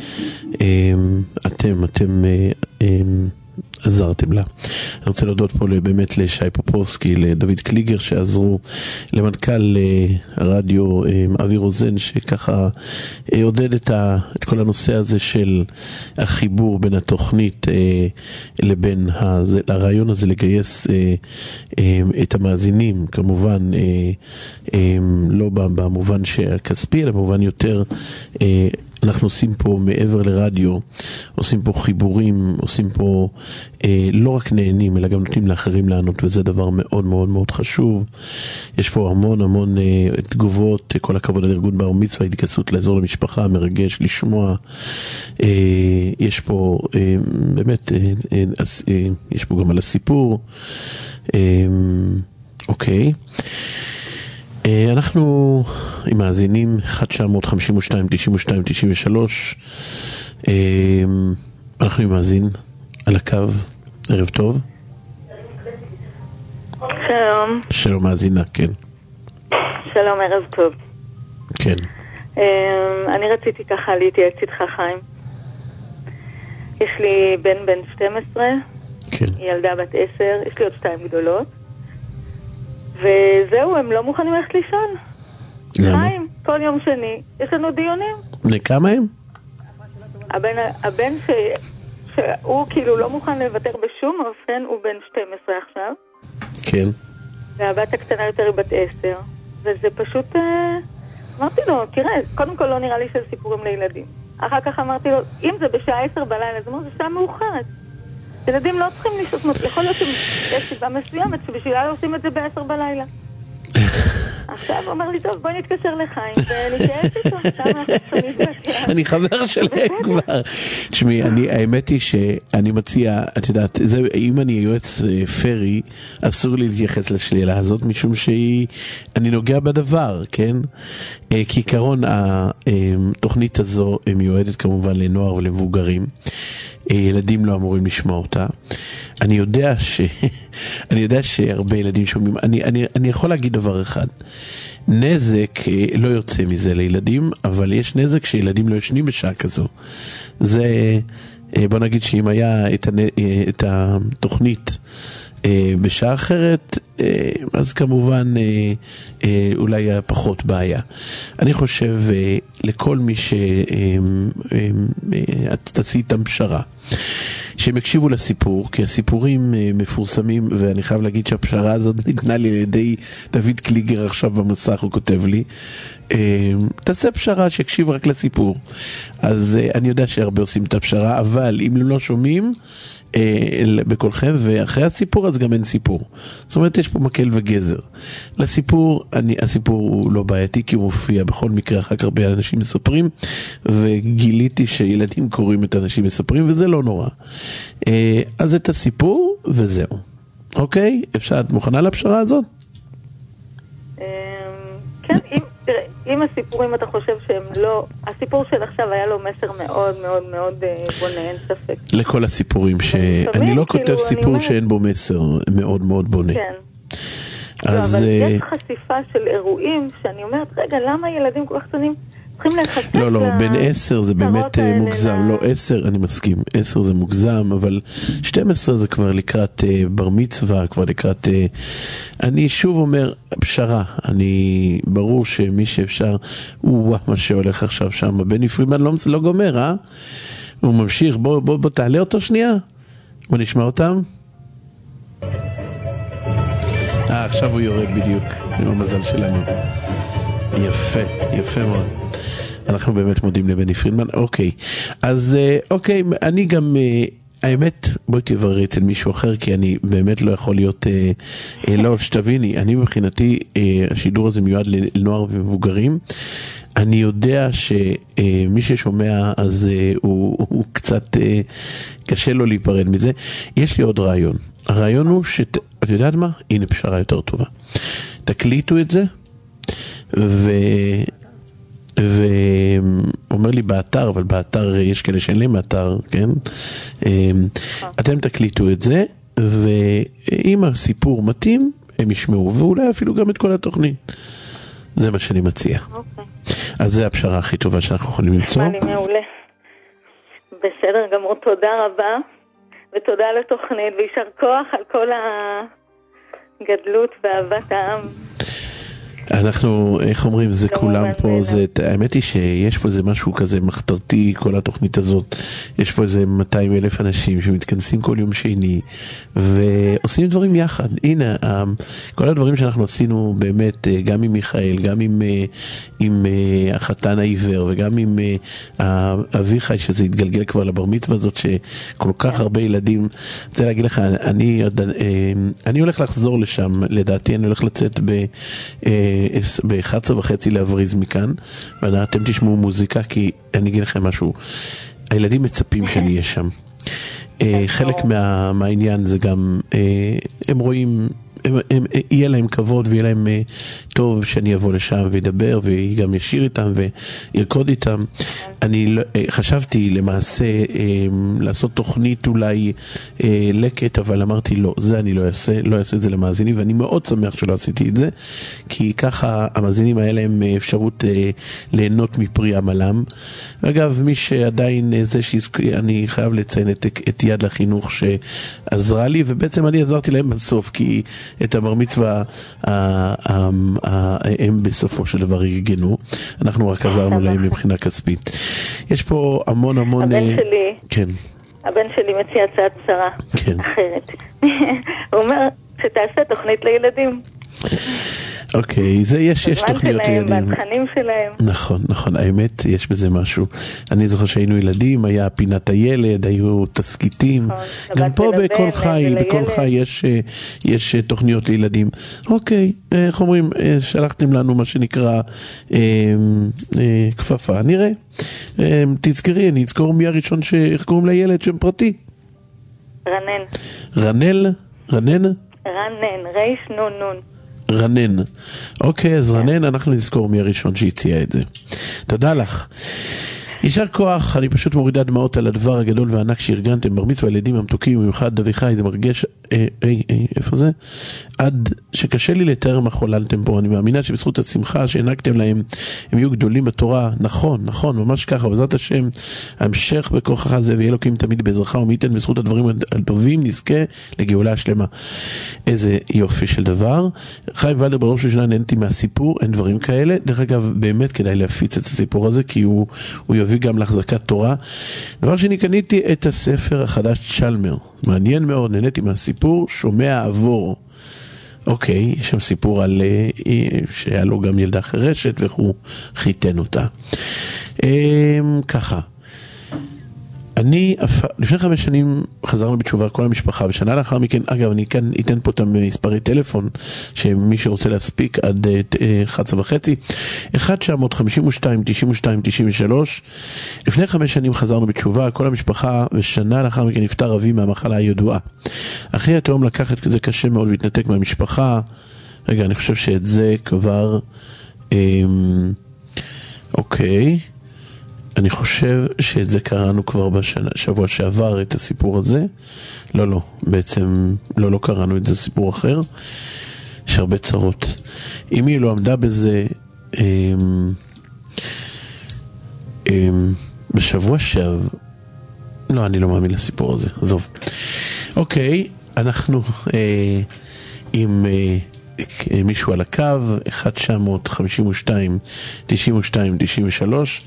אתם, אתם עזרתם לה. אני רוצה להודות פה באמת לשי פופובסקי, לדוד קליגר שעזרו, למנכ"ל הרדיו אבי רוזן שככה עודד את, ה, את כל הנושא הזה של החיבור בין התוכנית לבין הזה, הרעיון הזה לגייס את המאזינים, כמובן לא במובן הכספי, אלא במובן יותר אנחנו עושים פה מעבר לרדיו, עושים פה חיבורים, עושים פה אה, לא רק נהנים, אלא גם נותנים לאחרים לענות, וזה דבר מאוד מאוד מאוד חשוב. יש פה המון המון אה, תגובות, כל הכבוד על ארגון בר מצווה, התגייסות לעזור למשפחה, מרגש לשמוע. אה, יש פה אה, באמת, אה, אה, אה, יש פה גם על הסיפור. אה, אוקיי. אנחנו עם מאזינים אחד תשע חמש שתיים תשע שתיים תשע שלוש. אנחנו עם מאזין על הקו. ערב טוב. שלום. שלום מאזינה, כן. שלום, ערב טוב. כן. אני רציתי ככה להתייעץ איתך, חיים. יש לי בן בן שתים עשרה, כן. ילדה בת עשר, יש לי עוד שתיים גדולות. וזהו, הם לא מוכנים ללכת לישון. למה? חיים, כל יום שני, יש לנו דיונים. בני כמה הם? הבן, הבן ש, שהוא כאילו לא מוכן לוותר בשום אופן, הוא בן שתים עשרה עכשיו. כן. והבת הקטנה יותר היא בת עשר. וזה פשוט, אה, אמרתי לו, תראה, קודם כל לא נראה לי שזה סיפורים לילדים. אחר כך אמרתי לו, אם זה בשעה עשר בלילה, זה אומר, זה שעה מאוחרת. ילדים לא צריכים לשעות, יכול להיות שיש סיבה מסוימת שבשבילה לא עושים את זה בעשר בלילה. עכשיו הוא אומר לי, טוב, בואי נתקשר לחיים ונתייעץ איתו. אני חבר שלהם כבר. תשמעי, האמת היא שאני מציע, את יודעת, אם אני יועץ פרי, אסור לי להתייחס לשלילה הזאת, משום שהיא, אני נוגע בדבר, כן? כעיקרון, התוכנית הזו מיועדת כמובן לנוער ולמבוגרים. ילדים לא אמורים לשמוע אותה. אני יודע ש... אני יודע שהרבה ילדים שומעים, אני, אני, אני יכול להגיד דבר אחד, נזק לא יוצא מזה לילדים, אבל יש נזק שילדים לא ישנים בשעה כזו. זה, בוא נגיד שאם היה את, הנ... את התוכנית בשעה אחרת, אז כמובן אולי היה פחות בעיה. אני חושב לכל מי שתעשי איתם פשרה, שהם הקשיבו לסיפור, כי הסיפורים מפורסמים, ואני חייב להגיד שהפשרה הזאת ניתנה לי על ידי דוד קליגר עכשיו במסך, הוא כותב לי, תעשה פשרה שיקשיב רק לסיפור. אז אני יודע שהרבה עושים את הפשרה, אבל אם לא שומעים בקולכם, ואחרי הסיפור אז גם אין סיפור. זאת אומרת, יש פה מקל וגזר. לסיפור, אני, הסיפור הוא לא בעייתי, כי הוא מופיע בכל מקרה, אחר כך הרבה אנשים מספרים, וגיליתי שילדים קוראים את אנשים מספרים, וזה לא נורא. אז את הסיפור, וזהו. אוקיי? אפשר, את מוכנה לפשרה הזאת? כן, אם, תראה, אם הסיפורים אתה חושב שהם לא, הסיפור של עכשיו היה לו מסר מאוד מאוד מאוד בונה, אין ספק. לכל הסיפורים, שאני לא כותב סיפור שאין בו מסר מאוד מאוד בונה. כן. אז... אבל יש חשיפה של אירועים שאני אומרת, רגע, למה ילדים כל כך קטנים צריכים להיחשף? לא, לא, בין עשר זה באמת מוגזם. לא, עשר, אני מסכים, עשר זה מוגזם, אבל שתים עשרה זה כבר לקראת בר מצווה, כבר לקראת... אני שוב אומר, פשרה, אני... ברור שמי שאפשר, הוא מה שהולך עכשיו שם, בני פרידמן לא, לא גומר, אה? הוא ממשיך, בוא, בוא, בוא תעלה אותו שנייה. בוא נשמע אותם. אה, עכשיו הוא יורד בדיוק, עם המזל שלנו. יפה, יפה מאוד. אנחנו באמת מודים לבני פרידמן. אוקיי, אז אוקיי, אני גם, האמת, בואי תבררי אצל מישהו אחר, כי אני באמת לא יכול להיות, לא, שתביני, אני מבחינתי, השידור הזה מיועד לנוער ומבוגרים. אני יודע שמי ששומע, אז הוא, הוא קצת קשה לו להיפרד מזה. יש לי עוד רעיון. הרעיון הוא שאת, את יודעת מה? הנה פשרה יותר טובה. תקליטו את זה, ו... ואומר לי באתר, אבל באתר יש כאלה שאין להם אתר, כן? אתם תקליטו את זה, ואם הסיפור מתאים, הם ישמעו, ואולי אפילו גם את כל התוכנית. זה מה שאני מציע. אוקיי. אז זה הפשרה הכי טובה שאנחנו יכולים למצוא. אני מעולה. בסדר גמור, תודה רבה, ותודה לתוכנית, וישר כוח על כל הגדלות ואהבת העם. אנחנו, איך אומרים, זה כולם פה, זה, האמת היא שיש פה איזה משהו כזה מחתרתי, כל התוכנית הזאת, יש פה איזה מאתיים אלף אנשים שמתכנסים כל יום שני, ועושים דברים יחד. הנה, כל הדברים שאנחנו עשינו באמת, גם עם מיכאל, גם עם, עם החתן העיוור, וגם עם אביחי, שזה התגלגל כבר לבר מצווה הזאת, שכל כך הרבה ילדים, רוצה להגיד לך, אני, אני הולך לחזור לשם, לדעתי אני הולך לצאת ב... ב-אחת עשרה וחצי להבריז מכאן, ואתם תשמעו מוזיקה, כי אני אגיד לכם משהו, הילדים מצפים שאני אהיה שם. חלק מה, מהעניין זה גם, הם רואים, הם, הם, יהיה להם כבוד ויהיה להם טוב שאני אבוא לשם וידבר וגם ישיר איתם וירקוד איתם. אני לא, חשבתי למעשה לעשות תוכנית אולי לקט, אבל אמרתי לא, זה אני לא אעשה, לא אעשה את זה למאזינים, ואני מאוד שמח שלא עשיתי את זה, כי ככה המאזינים האלה הם אפשרות ליהנות מפרי עמלם. אגב, מי שעדיין זה שאני חייב לציין את, את יד לחינוך שעזרה לי, ובעצם אני עזרתי להם בסוף, כי את הבר מצווה הם בסופו של דבר ארגנו, אנחנו רק עזרנו להם מבחינה כספית. יש פה המון המון... הבן שלי, כן. הבן שלי מציע הצעת פשרה אחרת. הוא אומר שתעשה תוכנית לילדים. אוקיי, זה יש, יש תוכניות לילדים. בתכנים שלהם. נכון, נכון, האמת, יש בזה משהו. אני זוכר שהיינו ילדים, היה פינת הילד, היו תסקיטים. גם פה בכל חי, בכל חי יש, יש תוכניות לילדים. אוקיי, איך אומרים, שלחתם לנו מה שנקרא כפפה, נראה. תזכרי, אני אזכור מי הראשון שאיך קוראים לילד שם פרטי? רנן. רנל? רנן? רנן, רייש נון נון. רנן. אוקיי, אז רנן, אנחנו נזכור מי הראשון שהציע את זה. תודה לך. יישר כוח, אני פשוט מורידה דמעות על הדבר הגדול והענק שארגנתם, בר מצווה הילדים המתוקים, במיוחד דוד חי, זה מרגש, אה, אה, אה, איפה זה? עד שקשה לי לתאר מה חוללתם פה, אני מאמינה שבזכות השמחה שהענקתם להם, הם יהיו גדולים בתורה, נכון, נכון, ממש ככה, בעזרת השם, המשך בכוחך זה, ויהיה אלוקים תמיד בעזרך, ומי ייתן בזכות הדברים הטובים, נזכה לגאולה השלמה. איזה יופי של דבר. חיים ולדר בראש השנה נהנתי מהסיפור, אין דברים כאלה, דרך אגב, באמת כדאי להפיץ את הסיפור הזה, כי הוא, הוא יביא גם להחזקת תורה. דבר שני, קניתי את הספר החדש צ'למר, מעניין מאוד, נהניתי מהסיפור, שומע עבור. אוקיי, יש שם סיפור על שהיה לו גם ילדה חרשת ואיך הוא חיתן אותה. ככה, אני, לפני חמש שנים חזרנו בתשובה כל המשפחה, ושנה לאחר מכן, אגב, אני כאן אתן פה את המספרי טלפון, שמי שרוצה להספיק עד אחת עשרה וחצי, אחת תשע חמש שתיים תשעים ושתיים תשעים ושלוש. לפני חמש שנים חזרנו בתשובה, כל המשפחה, ושנה לאחר מכן נפטר אבי מהמחלה הידועה. אחרי התאום לקחת כזה קשה מאוד והתנתק מהמשפחה. רגע, אני חושב שאת זה כבר, אמ, אוקיי. אני חושב שאת זה קראנו כבר בשבוע שעבר, את הסיפור הזה. לא, לא, בעצם לא, לא קראנו את זה, סיפור אחר. יש הרבה צרות. אם היא לא עמדה בזה, אמ, אמ, בשבוע שעבר, לא, אני לא מאמין לסיפור הזה, עזוב. אוקיי, אנחנו אה, עם אה, מישהו על הקו, אחת תשע חמש שתיים תשעים ושתיים תשעים ושלוש.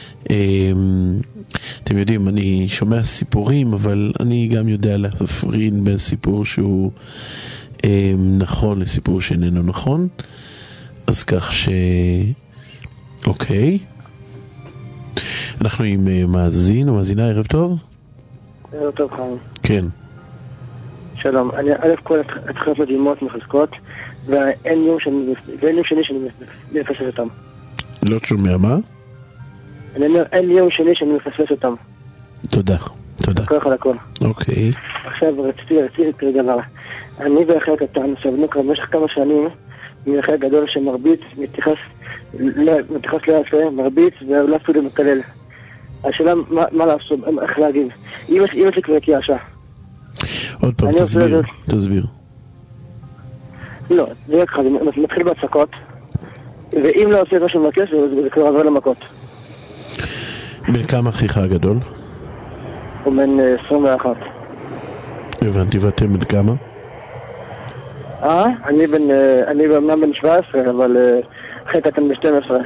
אתם יודעים, אני שומע סיפורים, אבל אני גם יודע להפריד בין סיפור שהוא נכון לסיפור שאיננו נכון. אז כך ש... אוקיי, אנחנו עם מאזין או מאזינה, ערב טוב. ערב טוב, חיים. כן. שלום, אני א' כל התחלות מדהימות מחזקות, ואין יום שאני, ואין יום שני שאני מפספס אותם. לא שומע מה? אני אומר, אין יום שני שאני מפספס אותם. תודה, תודה. כל אחד הכל. אוקיי. עכשיו רציתי, רציתי כרגע דבר. אני ואחי הקטן סבנו כבר במשך כמה שנים מאחי הגדול שמרביץ, מתייחס ליפה, מרביץ ואולי אפילו מקלל. השאלה מה לעשות, איך להגיב. אם יש לי כבר קיישה. עוד פעם, תסביר, תסביר. לא, זה ככה, זה מתחיל בהצקות, ואם לא עושה את מה שמבקש, זה כבר עבר למכות. בן כמה אחיך הגדול? הוא בן עשרים ואחת. הבנתי, ואתם בן כמה? אה? אני בן, אני במנם בן שבע עשרה, אבל אחי קטן ב-שתים עשרה.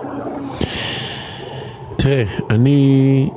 תראה, אני...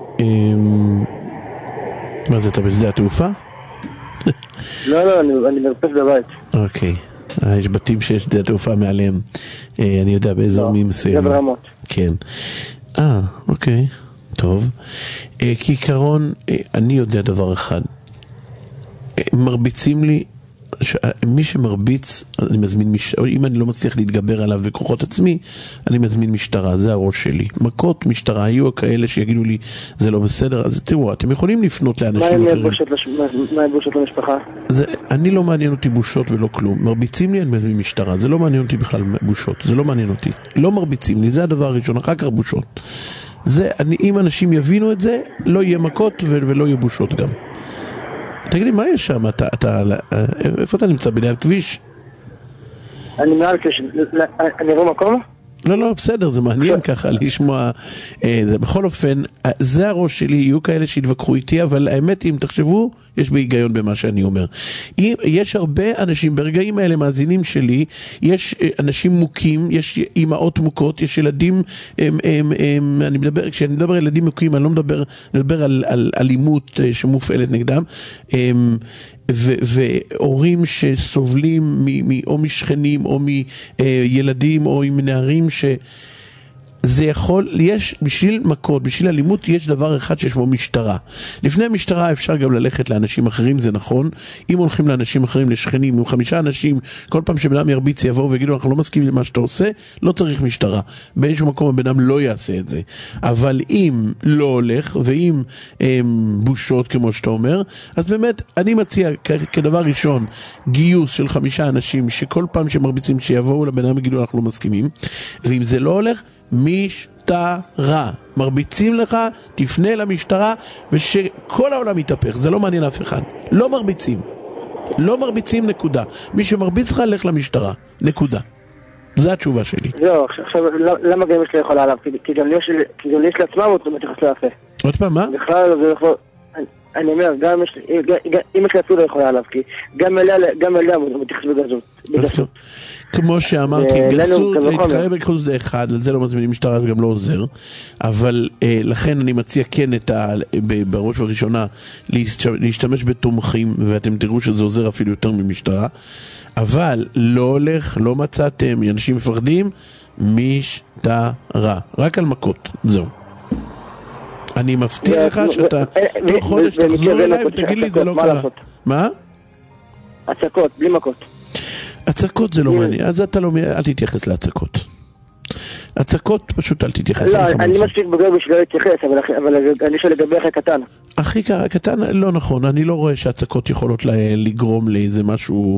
מה זה, אתה בשדה התעופה? לא, לא, אני מרפס בבית. אוקיי. יש בתים שיש שדה התעופה מעליהם. אני יודע, באזורים מסוימים. זה ברמות. כן. אה, אוקיי. טוב. כעיקרון, אני יודע דבר אחד. מרביצים לי, מי שמרביץ, אני מזמין משטרה, אם אני לא מצליח להתגבר עליו בכוחות עצמי, אני מזמין משטרה, זה הראש שלי. מכות משטרה, היו כאלה שיגידו לי, זה לא בסדר, אז תראו, אתם יכולים לפנות לאנשים אחרים. מה עם בושות למשפחה? אני לא מעניין אותי בושות ולא כלום. מרביצים לי, אני מזמין משטרה, זה לא מעניין אותי בכלל בושות, זה לא מעניין אותי. לא מרביצים לי, זה הדבר הראשון, אחר כך בושות. זה, אני, אם אנשים יבינו את זה, לא יהיה מכות ולא יהיה בושות גם. תגידי, מה יש שם? אתה, אתה, איפה אתה נמצא? בליד כביש? אני מעל כביש, אני רואה מקום? לא, לא, בסדר, זה מעניין ככה לשמוע. זה, בכל אופן, זה הראש שלי, יהיו כאלה שהתווכחו איתי, אבל האמת, אם תחשבו, יש בהיגיון במה שאני אומר. יש הרבה אנשים, ברגעים האלה מאזינים שלי, יש אנשים מוכים, יש אימהות מוכות, יש ילדים, הם, הם, הם, אני מדבר, כשאני מדבר על ילדים מוכים, אני לא מדבר, אני מדבר על, על אלימות שמופעלת נגדם, הם, ו, והורים שסובלים מ, מ, או משכנים או מילדים או עם נערים ש... זה יכול, יש, בשביל מכות, בשביל אלימות, יש דבר אחד שיש בו משטרה. לפני המשטרה אפשר גם ללכת לאנשים אחרים, זה נכון. אם הולכים לאנשים אחרים, לשכנים, עם חמישה אנשים, כל פעם שבן אדם ירביץ יבואו ויגידו, אנחנו לא מסכימים למה שאתה עושה, לא צריך משטרה. באיזשהו מקום הבן אדם לא יעשה את זה. אבל אם לא הולך, ואם הם, בושות, כמו שאתה אומר, אז באמת, אני מציע, כ- כדבר ראשון, גיוס של חמישה אנשים, שכל פעם שמרביצים שיבואו לבן אדם יגידו, אנחנו לא מסכימים. ואם זה לא הולך, משטרה. מרביצים לך, תפנה למשטרה, ושכל העולם יתהפך. זה לא מעניין אף אחד. לא מרביצים. לא מרביצים, נקודה. מי שמרביץ לך, לך למשטרה. נקודה. זו התשובה שלי. לא, עכשיו, למה גם יש לי יכולה עליו? כי גם יש לעצמם אותו מתייחס ליפה. עוד פעם, מה? בכלל, זה יכול... אני אומר, גם אם יש לעצמם לא יכולה עליו, כי גם אליה הוא מתייחס בגזות. כמו שאמרתי, גסות, להתקרב בגסות זה אחד, לזה לא מזמינים משטרה, זה גם לא עוזר, אבל לכן אני מציע כן בראש ובראשונה להשתמש בתומכים, ואתם תראו שזה עוזר אפילו יותר ממשטרה, אבל לא הולך, לא מצאתם, אנשים מפחדים, משטרה, רק על מכות, זהו. אני מבטיח לך שאתה תוך חודש תחזור אליי ותגיד לי זה לא קרה. מה? הצקות, בלי מכות. הצקות זה לא מעניין, אז אתה לא, אל תתייחס להצקות. הצקות פשוט אל תתייחס. לא, אני מספיק בוגר בשביל להתייחס, אבל אני שואל לגבי אחי קטן. אחי קטן, לא נכון, אני לא רואה שהצקות יכולות לגרום לאיזה משהו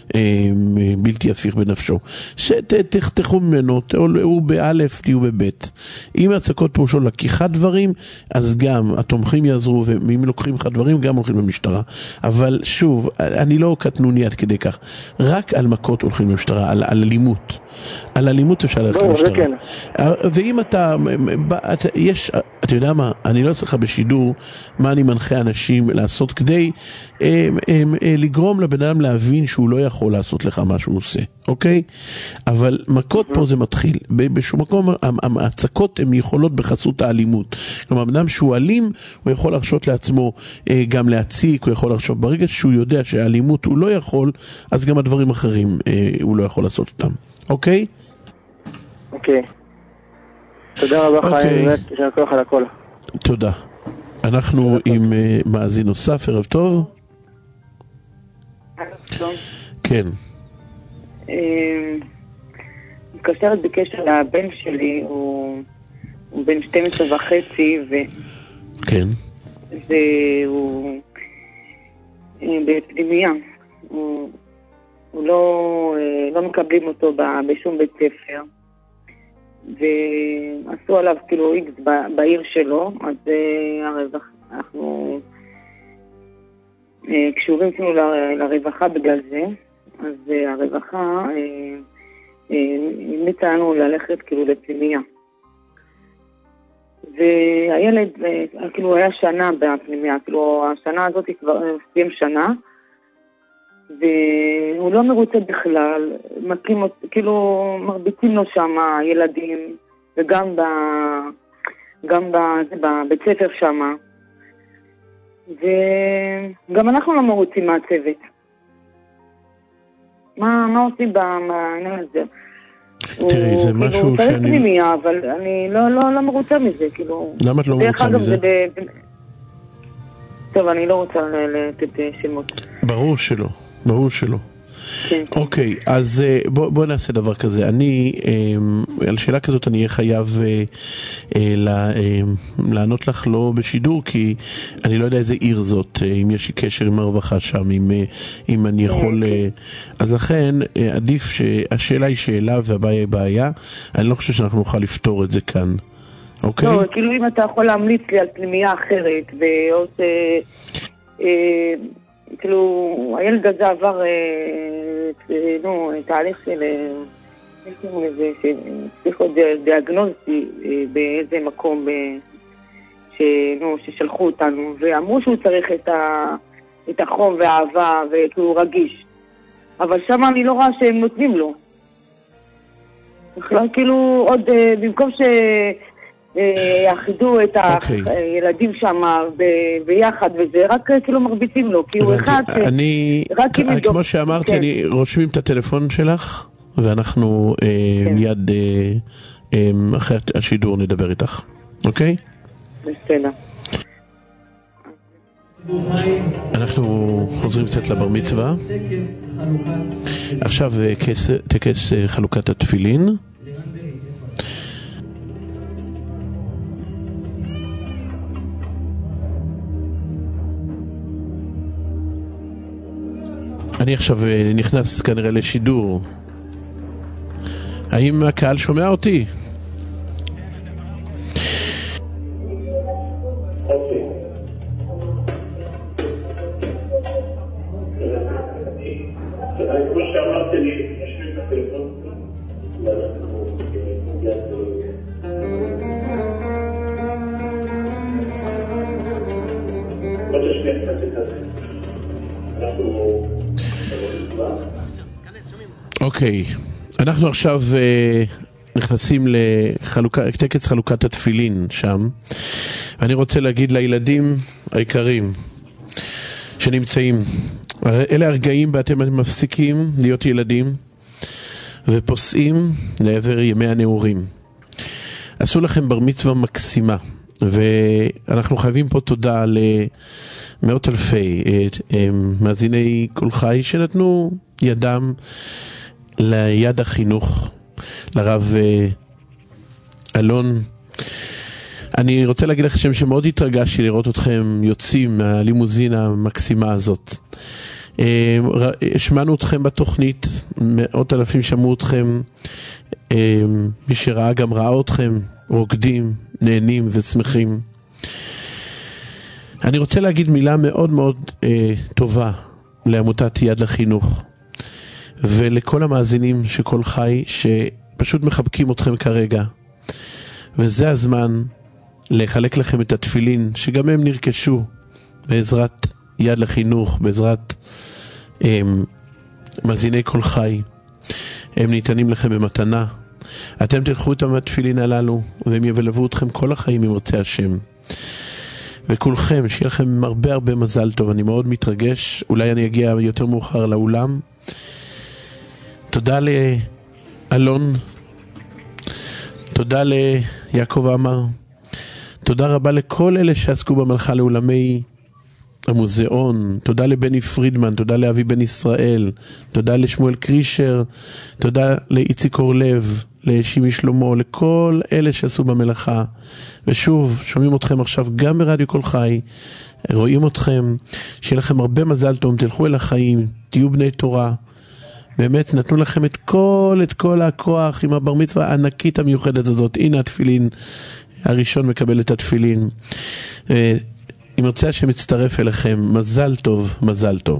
בלתי הפיך בנפשו. שתחתכו ממנו, הוא באלף, תהיו בבית. אם הצקות פירושו לקיחת דברים, אז גם התומכים יעזרו, ואם לוקחים לך דברים, גם הולכים במשטרה. אבל שוב, אני לא קטנוני עד כדי כך. רק על מכות הולכים במשטרה, על אלימות. על אלימות אפשר ללכת למשטרה. ואם אתה, יש, אתה יודע מה, אני לא צריך בשידור מה אני מנחה אנשים לעשות כדי הם, הם, לגרום לבן אדם להבין שהוא לא יכול לעשות לך מה שהוא עושה, אוקיי? אבל מכות פה זה מתחיל. בשום מקום, ההצקות הן יכולות בחסות האלימות. כלומר, בן אדם שהוא אלים, הוא יכול להרשות לעצמו גם להציק, הוא יכול להרשות, ברגע שהוא יודע שהאלימות הוא לא יכול, אז גם הדברים אחרים הוא לא יכול לעשות אותם. אוקיי? אוקיי. תודה רבה חיים, באמת, שאני כוח על הכל. תודה. אנחנו עם מאזין נוסף, ערב טוב. ערב טוב. כן. מתקשרת בקשר לבן שלי, הוא בן שתים עשרה וחצי, כן. והוא בפנימייה. הוא הוא לא, לא מקבלים אותו בשום בית ספר, ועשו עליו כאילו איקס בעיר שלו, אז הרווח, אנחנו קשורים כאילו לרווחה בגלל זה, אז הרווחה המליצה לנו ללכת כאילו לפנימייה. והילד כאילו היה שנה בפנימייה, כאילו השנה הזאת כבר סיים שנה, והוא לא מרוצה בכלל, מקים, כאילו מרביצים לו שם ילדים, וגם ב, גם ב, בבית ספר שם, וגם אנחנו לא מרוצים מהצוות. מה, מה עושים בעניין הזה? תראי, זה משהו שאני... הוא צריך פנימיה, אבל אני לא, לא, לא מרוצה מזה, כאילו... למה את לא מרוצה מזה? טוב, אני לא רוצה לתת שמות. ברור שלא. ברור שלא. כן. אוקיי, אז בוא, בוא נעשה דבר כזה. אני, על שאלה כזאת אני אהיה חייב לענות לך לא בשידור, כי אני לא יודע איזה עיר זאת, אם יש לי קשר עם הרווחה שם, אם, אם אני יכול... אז לכן, עדיף שהשאלה היא שאלה והבעיה היא בעיה. אני לא חושב שאנחנו נוכל לפתור את זה כאן. אוקיי? לא, כאילו אם אתה יכול להמליץ לי על פנימייה אחרת, ועוד... כאילו, הילד הזה עבר, נו, תהליך של, פסיכודיאגנוסטי באיזה מקום, נו, ששלחו אותנו, ואמרו שהוא צריך את החום והאהבה, וכאילו הוא רגיש. אבל שם אני לא רואה שהם נותנים לו. בכלל, כאילו, עוד, במקום ש... יאחדו את הילדים שם ביחד, וזה רק כאילו מרביצים לו, כי הוא אחד ש... כמו שאמרתי, אני רושמים את הטלפון שלך, ואנחנו מיד אחרי השידור נדבר איתך, אוקיי? בסדר. אנחנו חוזרים קצת לבר מצווה. עכשיו טקס חלוקת התפילין. אני עכשיו נכנס כנראה לשידור. האם הקהל שומע אותי? בוודאי, כמו שאמרתי לי, נשמיע את הטלפון, ואנחנו נגיע עוד השמיע קצת את הזה. אנחנו... אוקיי, אנחנו עכשיו נכנסים לטקס חלוקת התפילין שם, ואני רוצה להגיד לילדים היקרים שנמצאים, אלה הרגעים ואתם מפסיקים להיות ילדים ופוסעים לעבר ימי הנעורים. עשו לכם בר מצווה מקסימה, ואנחנו חייבים פה תודה למאות אלפי מאזיני כל חי שנתנו ידם ליד החינוך, לרב אלון. אני רוצה להגיד לכם שמאוד התרגשתי לראות אתכם יוצאים מהלימוזינה המקסימה הזאת. השמענו אתכם בתוכנית, מאות אלפים שמעו אתכם, מי שראה גם ראה אתכם רוקדים, נהנים ושמחים. אני רוצה להגיד מילה מאוד מאוד טובה לעמותת יד לחינוך ולכל המאזינים שכל חי שפשוט מחבקים אתכם כרגע, וזה הזמן לחלק לכם את התפילין שגם הם נרכשו בעזרת יד לחינוך, בעזרת הם, מאזיני כל חי. הם ניתנים לכם במתנה. אתם תלכו את התפילין הללו והם יבלבו אתכם כל החיים אם רוצה השם. וכולכם שיהיה לכם הרבה הרבה מזל טוב. אני מאוד מתרגש, אולי אני אגיע יותר מאוחר לאולם. תודה לאלון, תודה ליעקב אמר, תודה רבה לכל אלה שעסקו במלאכה, לאולמי המוזיאון, תודה לבני פרידמן, תודה לאבי בן ישראל, תודה לשמואל קרישר, תודה לאיציק אורלב, לשימי שלמה, לכל אלה שעשו במלאכה. ושוב, שומעים אתכם עכשיו גם ברדיו כל חי, רואים אתכם, שיהיה לכם הרבה מזל טוב, תלכו אל החיים, תהיו בני תורה. באמת נתנו לכם את כל, את כל הכוח עם הבר מצווה הענקית המיוחדת הזאת. הנה התפילין, הראשון מקבל את התפילין. אם רוצה שמצטרף אליכם, מזל טוב, מזל טוב.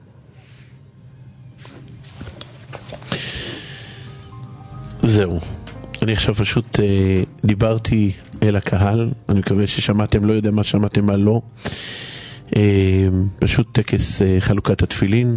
זהו. אני עכשיו פשוט אה, דיברתי אל הקהל, אני מקווה ששמעתם, לא יודע מה שמעתם, מה לא. אה, פשוט טקס אה, חלוקת התפילין.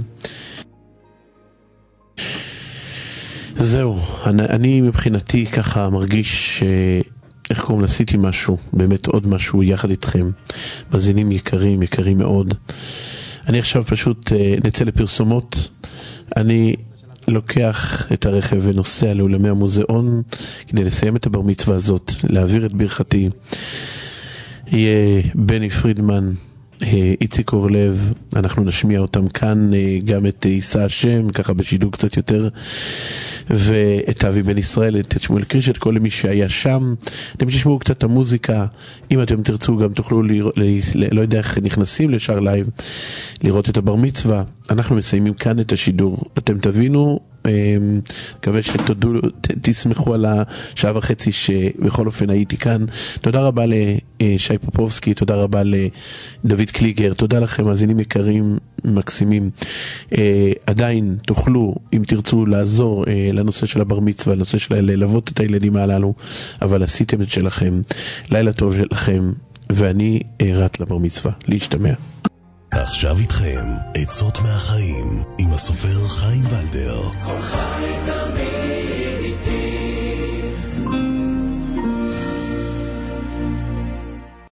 זהו, אני, אני מבחינתי ככה מרגיש ש... איך קוראים, עשיתי משהו, באמת עוד משהו יחד איתכם, מאזינים יקרים, יקרים מאוד. אני עכשיו פשוט אה, נצא לפרסומות, אני לוקח את הרכב ונוסע לאולמי המוזיאון, כדי לסיים את הבר מצווה הזאת, להעביר את ברכתי. יהיה בני פרידמן, איציק אורלב, אנחנו נשמיע אותם כאן, גם את יישא השם, ככה בשידור קצת יותר, ואת אבי בן ישראל, את שמואל קריש, את כל מי שהיה שם. אתם תשמעו קצת את המוזיקה, אם אתם תרצו גם תוכלו, ל... ל... לא יודע איך נכנסים לשאר לייב, לראות את הבר מצווה. אנחנו מסיימים כאן את השידור, אתם תבינו, מקווה שתודו, תשמחו על השעה וחצי שבכל אופן הייתי כאן. תודה רבה לשי פופובסקי, תודה רבה לדוד קליגר, תודה לכם מאזינים יקרים מקסימים. עדיין תוכלו, אם תרצו, לעזור לנושא של הבר מצווה, לנושא של ללוות את הילדים הללו, אבל עשיתם את שלכם. לילה טוב לכם, ואני רץ לבר מצווה. להשתמע. עכשיו איתכם עצות מהחיים עם הסופר חיים ולדר. כל חי תמיד